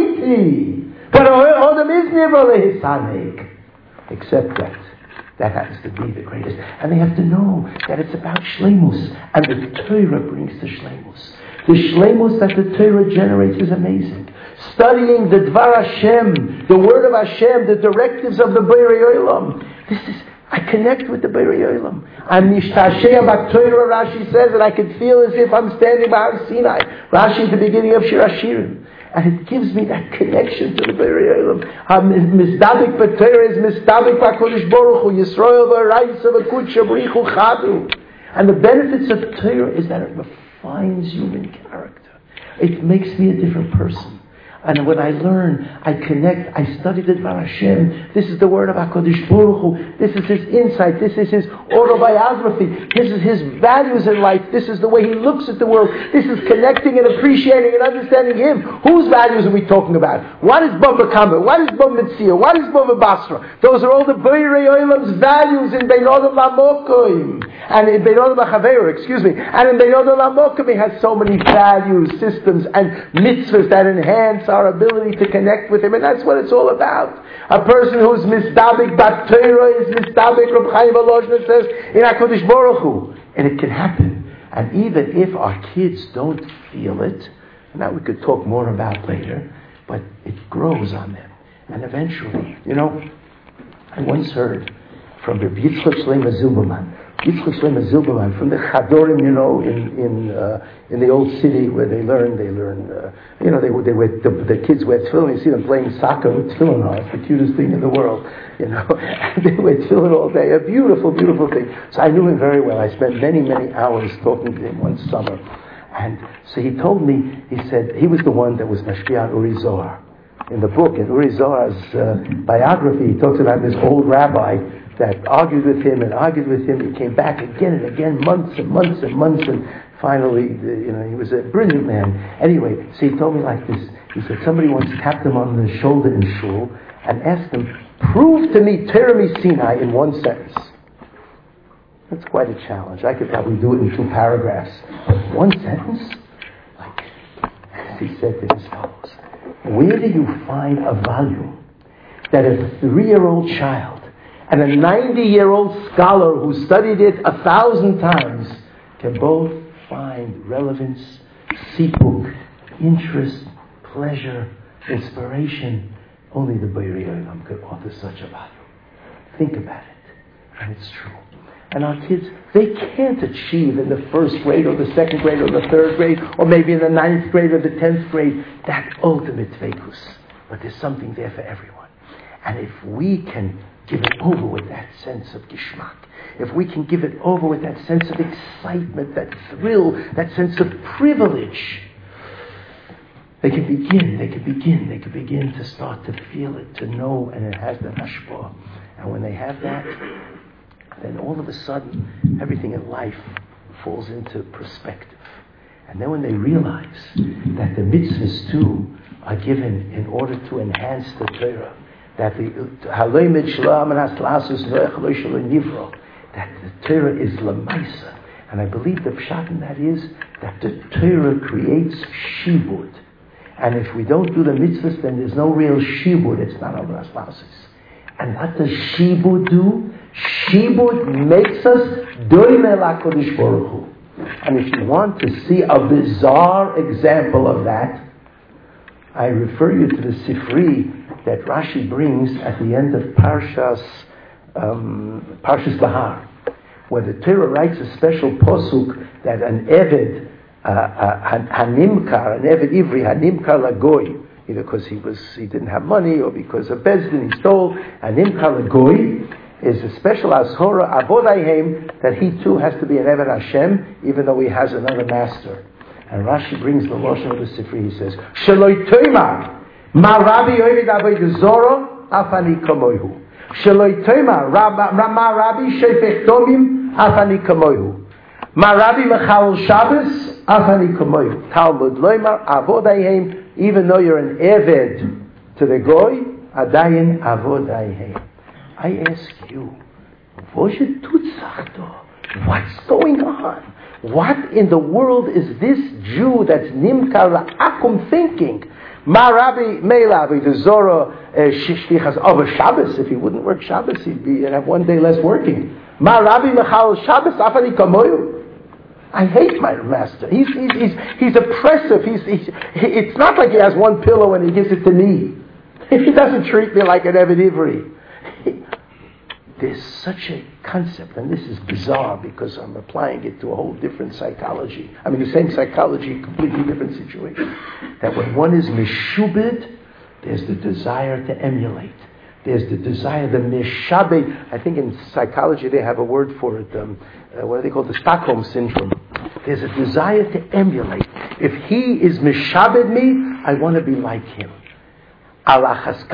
Amiti. But Ha'odam is nivro lehisanig. Except that. That happens to be the greatest. And they have to know that it's about Shleimus. And the Torah brings the Shleimus. The Shleimus that the Torah generates is amazing. Studying the Dvar Hashem, the Word of Hashem, the directives of the Borei Olam. This is, I connect with the Borei Olam. I'm Nishtashei B'Torah, Rashi says, and I can feel as if I'm standing by Har Sinai. Rashi at the beginning of Shir Hashirim. And it gives me that connection to the Borei Olam. Mistabik B'Torah is Mistabik B'Kodesh Baruch Hu, Yisrael V'Raisa V'Kudsha B'Richu Chadu. And the benefits of Torah is that it refines human character. It makes me a different person. And when I learn, I connect, I study the Dvar Hashem. This is the word of HaKadosh Baruch Hu. This is his insight. This is his autobiography. This is his values in life. This is the way he looks at the world. This is connecting and appreciating and understanding him. Whose values are we talking about? What is Bava Kama? What is Bava Metzia? What is Bava Basra? Those are all the Borei Olam's values in Bein Odom Lamokim. And in Bein Odom Lachaveru, excuse me. And in Bein Odom Lamokim, he has so many values, systems, and mitzvahs that enhance our ability to connect with him, and that's what it's all about. A person who's mistabik bat Torah is mistabik, Reb Chaim Volozhin says, in HaKadosh Baruch Hu. And it can happen. And even if our kids don't feel it, and that we could talk more about later, but it grows on them. And eventually, you know, I once heard from Rabbi Yitzchak Shlomo Zilberman, Yitzchak Shlomo Zilberman from the Chadorim, you know, in in uh, in the old city where they learn, they learn, uh, you know, they they wear the, the kids wear tefillin. You see them playing soccer with tefillin on. It's the cutest thing in the world, you know. And they wear tefillin all day. A beautiful, beautiful thing. So I knew him very well. I spent many, many hours talking to him one summer, and so he told me. He said he was the one that was Mashpia Uri Zohar. In the book, in Uri Zohar's uh, biography, he talks about this old rabbi that argued with him and argued with him. He came back again and again, months and months and months, and finally, you know, he was a brilliant man. Anyway, so he told me like this. He said somebody once tapped him on the shoulder in shul and asked him, "Prove to me Torah Sinai in one sentence." That's quite a challenge. I could probably do it in two paragraphs. But one sentence? Like, he said to his fellows, where do you find a volume that a three-year-old child and a ninety-year-old scholar who studied it a thousand times can both find relevance, sipuk, interest, pleasure, inspiration? Only the Borei Olam could offer such a value. Think about it. And it's true. And our kids, they can't achieve in the first grade or the second grade or the third grade or maybe in the ninth grade or the tenth grade that ultimate dveikus. But there's something there for everyone. And if we can give it over with that sense of gishmak, if we can give it over with that sense of excitement, that thrill, that sense of privilege, they can begin, they can begin, they can begin to start to feel it, to know, and it has the hashpah. And when they have that, then all of a sudden, everything in life falls into perspective. And then when they realize that the mitzvahs too are given in order to enhance the Torah, that the that the Torah is lamaisa, and I believe the pshat in that is that the Torah creates shibud, and if we don't do the mitzvahs, then there's no real shibud. It's not avodas lasis. And what does shibud do? Shibud makes us doimeh LaKadosh Baruch Hu. And if you want to see a bizarre example of that, I refer you to the Sifri that Rashi brings at the end of Parshas um, Parshas Bahar, where the Torah writes a special posuk that an Eved, uh, uh, Hanimkar, an Eved Ivri, Hanimkar Lagoy, either because he was he didn't have money or because of Bezdin he stole, Hanimkar Lagoy is a special ashora avodayhem that he too has to be an Eved Hashem, even though he has another master. And Rashi brings the Lashon of the Sifri. He says, "Shaloi toimar ma Rabbi Ovid avodah zoro afani kamoihu. Shaloi toimar ma Rabbi shefech domim afani kamoihu. Ma Rabbi mechal Shabbos afani kamoihu. Talmud loimar avodayhem. Even though you're an Eved to the Goy, Adayin avodai. I ask you, what's going on? What in the world is this Jew that's nimkar la'akum thinking? Ma Rabbi Meila the Zora shishtichas over Shabbos. If he wouldn't work Shabbos, he'd be he'd have one day less working. Ma Rabbi Mechal Shabbos afani kamoyu. I hate my master. He's he's he's, he's oppressive. He's, he's it's not like he has one pillow and he gives it to me. He doesn't treat me like an Eved Ivri. There's such a concept, and this is bizarre because I'm applying it to a whole different psychology. I mean, the same psychology, completely different situation. That when one is meshubed, there's the desire to emulate. There's the desire, the meshabed. I think in psychology they have a word for it. Um, uh, what do they call it? The Stockholm syndrome. There's a desire to emulate. If he is meshabed me, I want to be like him. When a person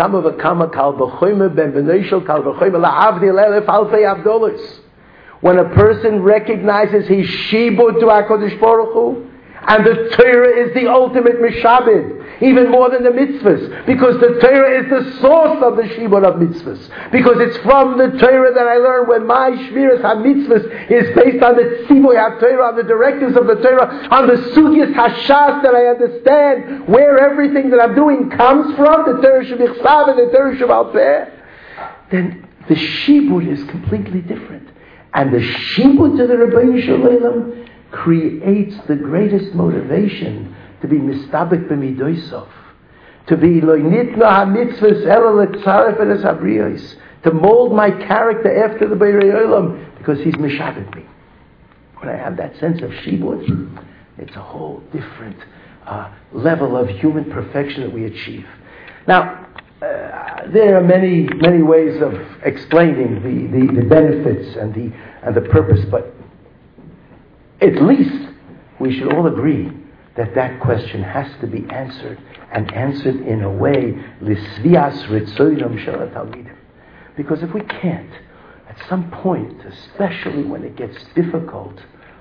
recognizes his shibud to HaKadosh Baruch Hu, and the Torah is the ultimate mishabed, even more than the mitzvahs, because the Torah is the source of the shibud of mitzvahs, because it's from the Torah that I learn when my shmiras ha-mitzvahs is based on the tzivoy ha-Torah, on the directives of the Torah, on the sugyas hashas that I understand where everything that I'm doing comes from, the Torah shemichsav and the Torah shemal peh, then the shibud is completely different. And the shibud to the Rebbeinu Shalom creates the greatest motivation to be mistabek b'midosav, to be lo nitna ha-mitzvahs ela letzaref et es habriyos, to mold my character after the Borei Olam, because he's mishabed me. When I have that sense of shibud, it's a whole different uh, level of human perfection that we achieve. Now, uh, there are many, many ways of explaining the, the, the benefits and the and the purpose, but at least we should all agree that that question has to be answered, and answered in a way lisvias ritzoyim shel talmidim. Because if we can't, at some point, especially when it gets difficult,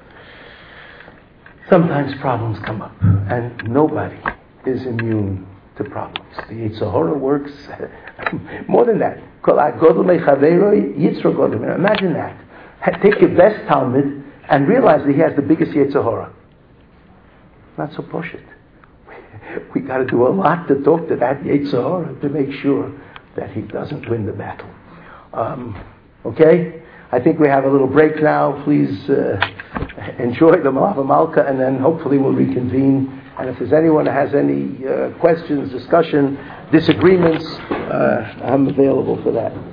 sometimes problems come up, and nobody is immune to problems. The Yetzer Hara works more than that. Imagine that. Take your best Talmud and realize that he has the biggest Yetzer Hara. Not so push it. We got to do a lot to talk to that Yetzer Hara to make sure that he doesn't win the battle. Um, okay? I think we have a little break now. Please uh, enjoy the Malava Malka, and then hopefully we'll reconvene. And if there's anyone that has any uh, questions, discussion, disagreements, uh, I'm available for that.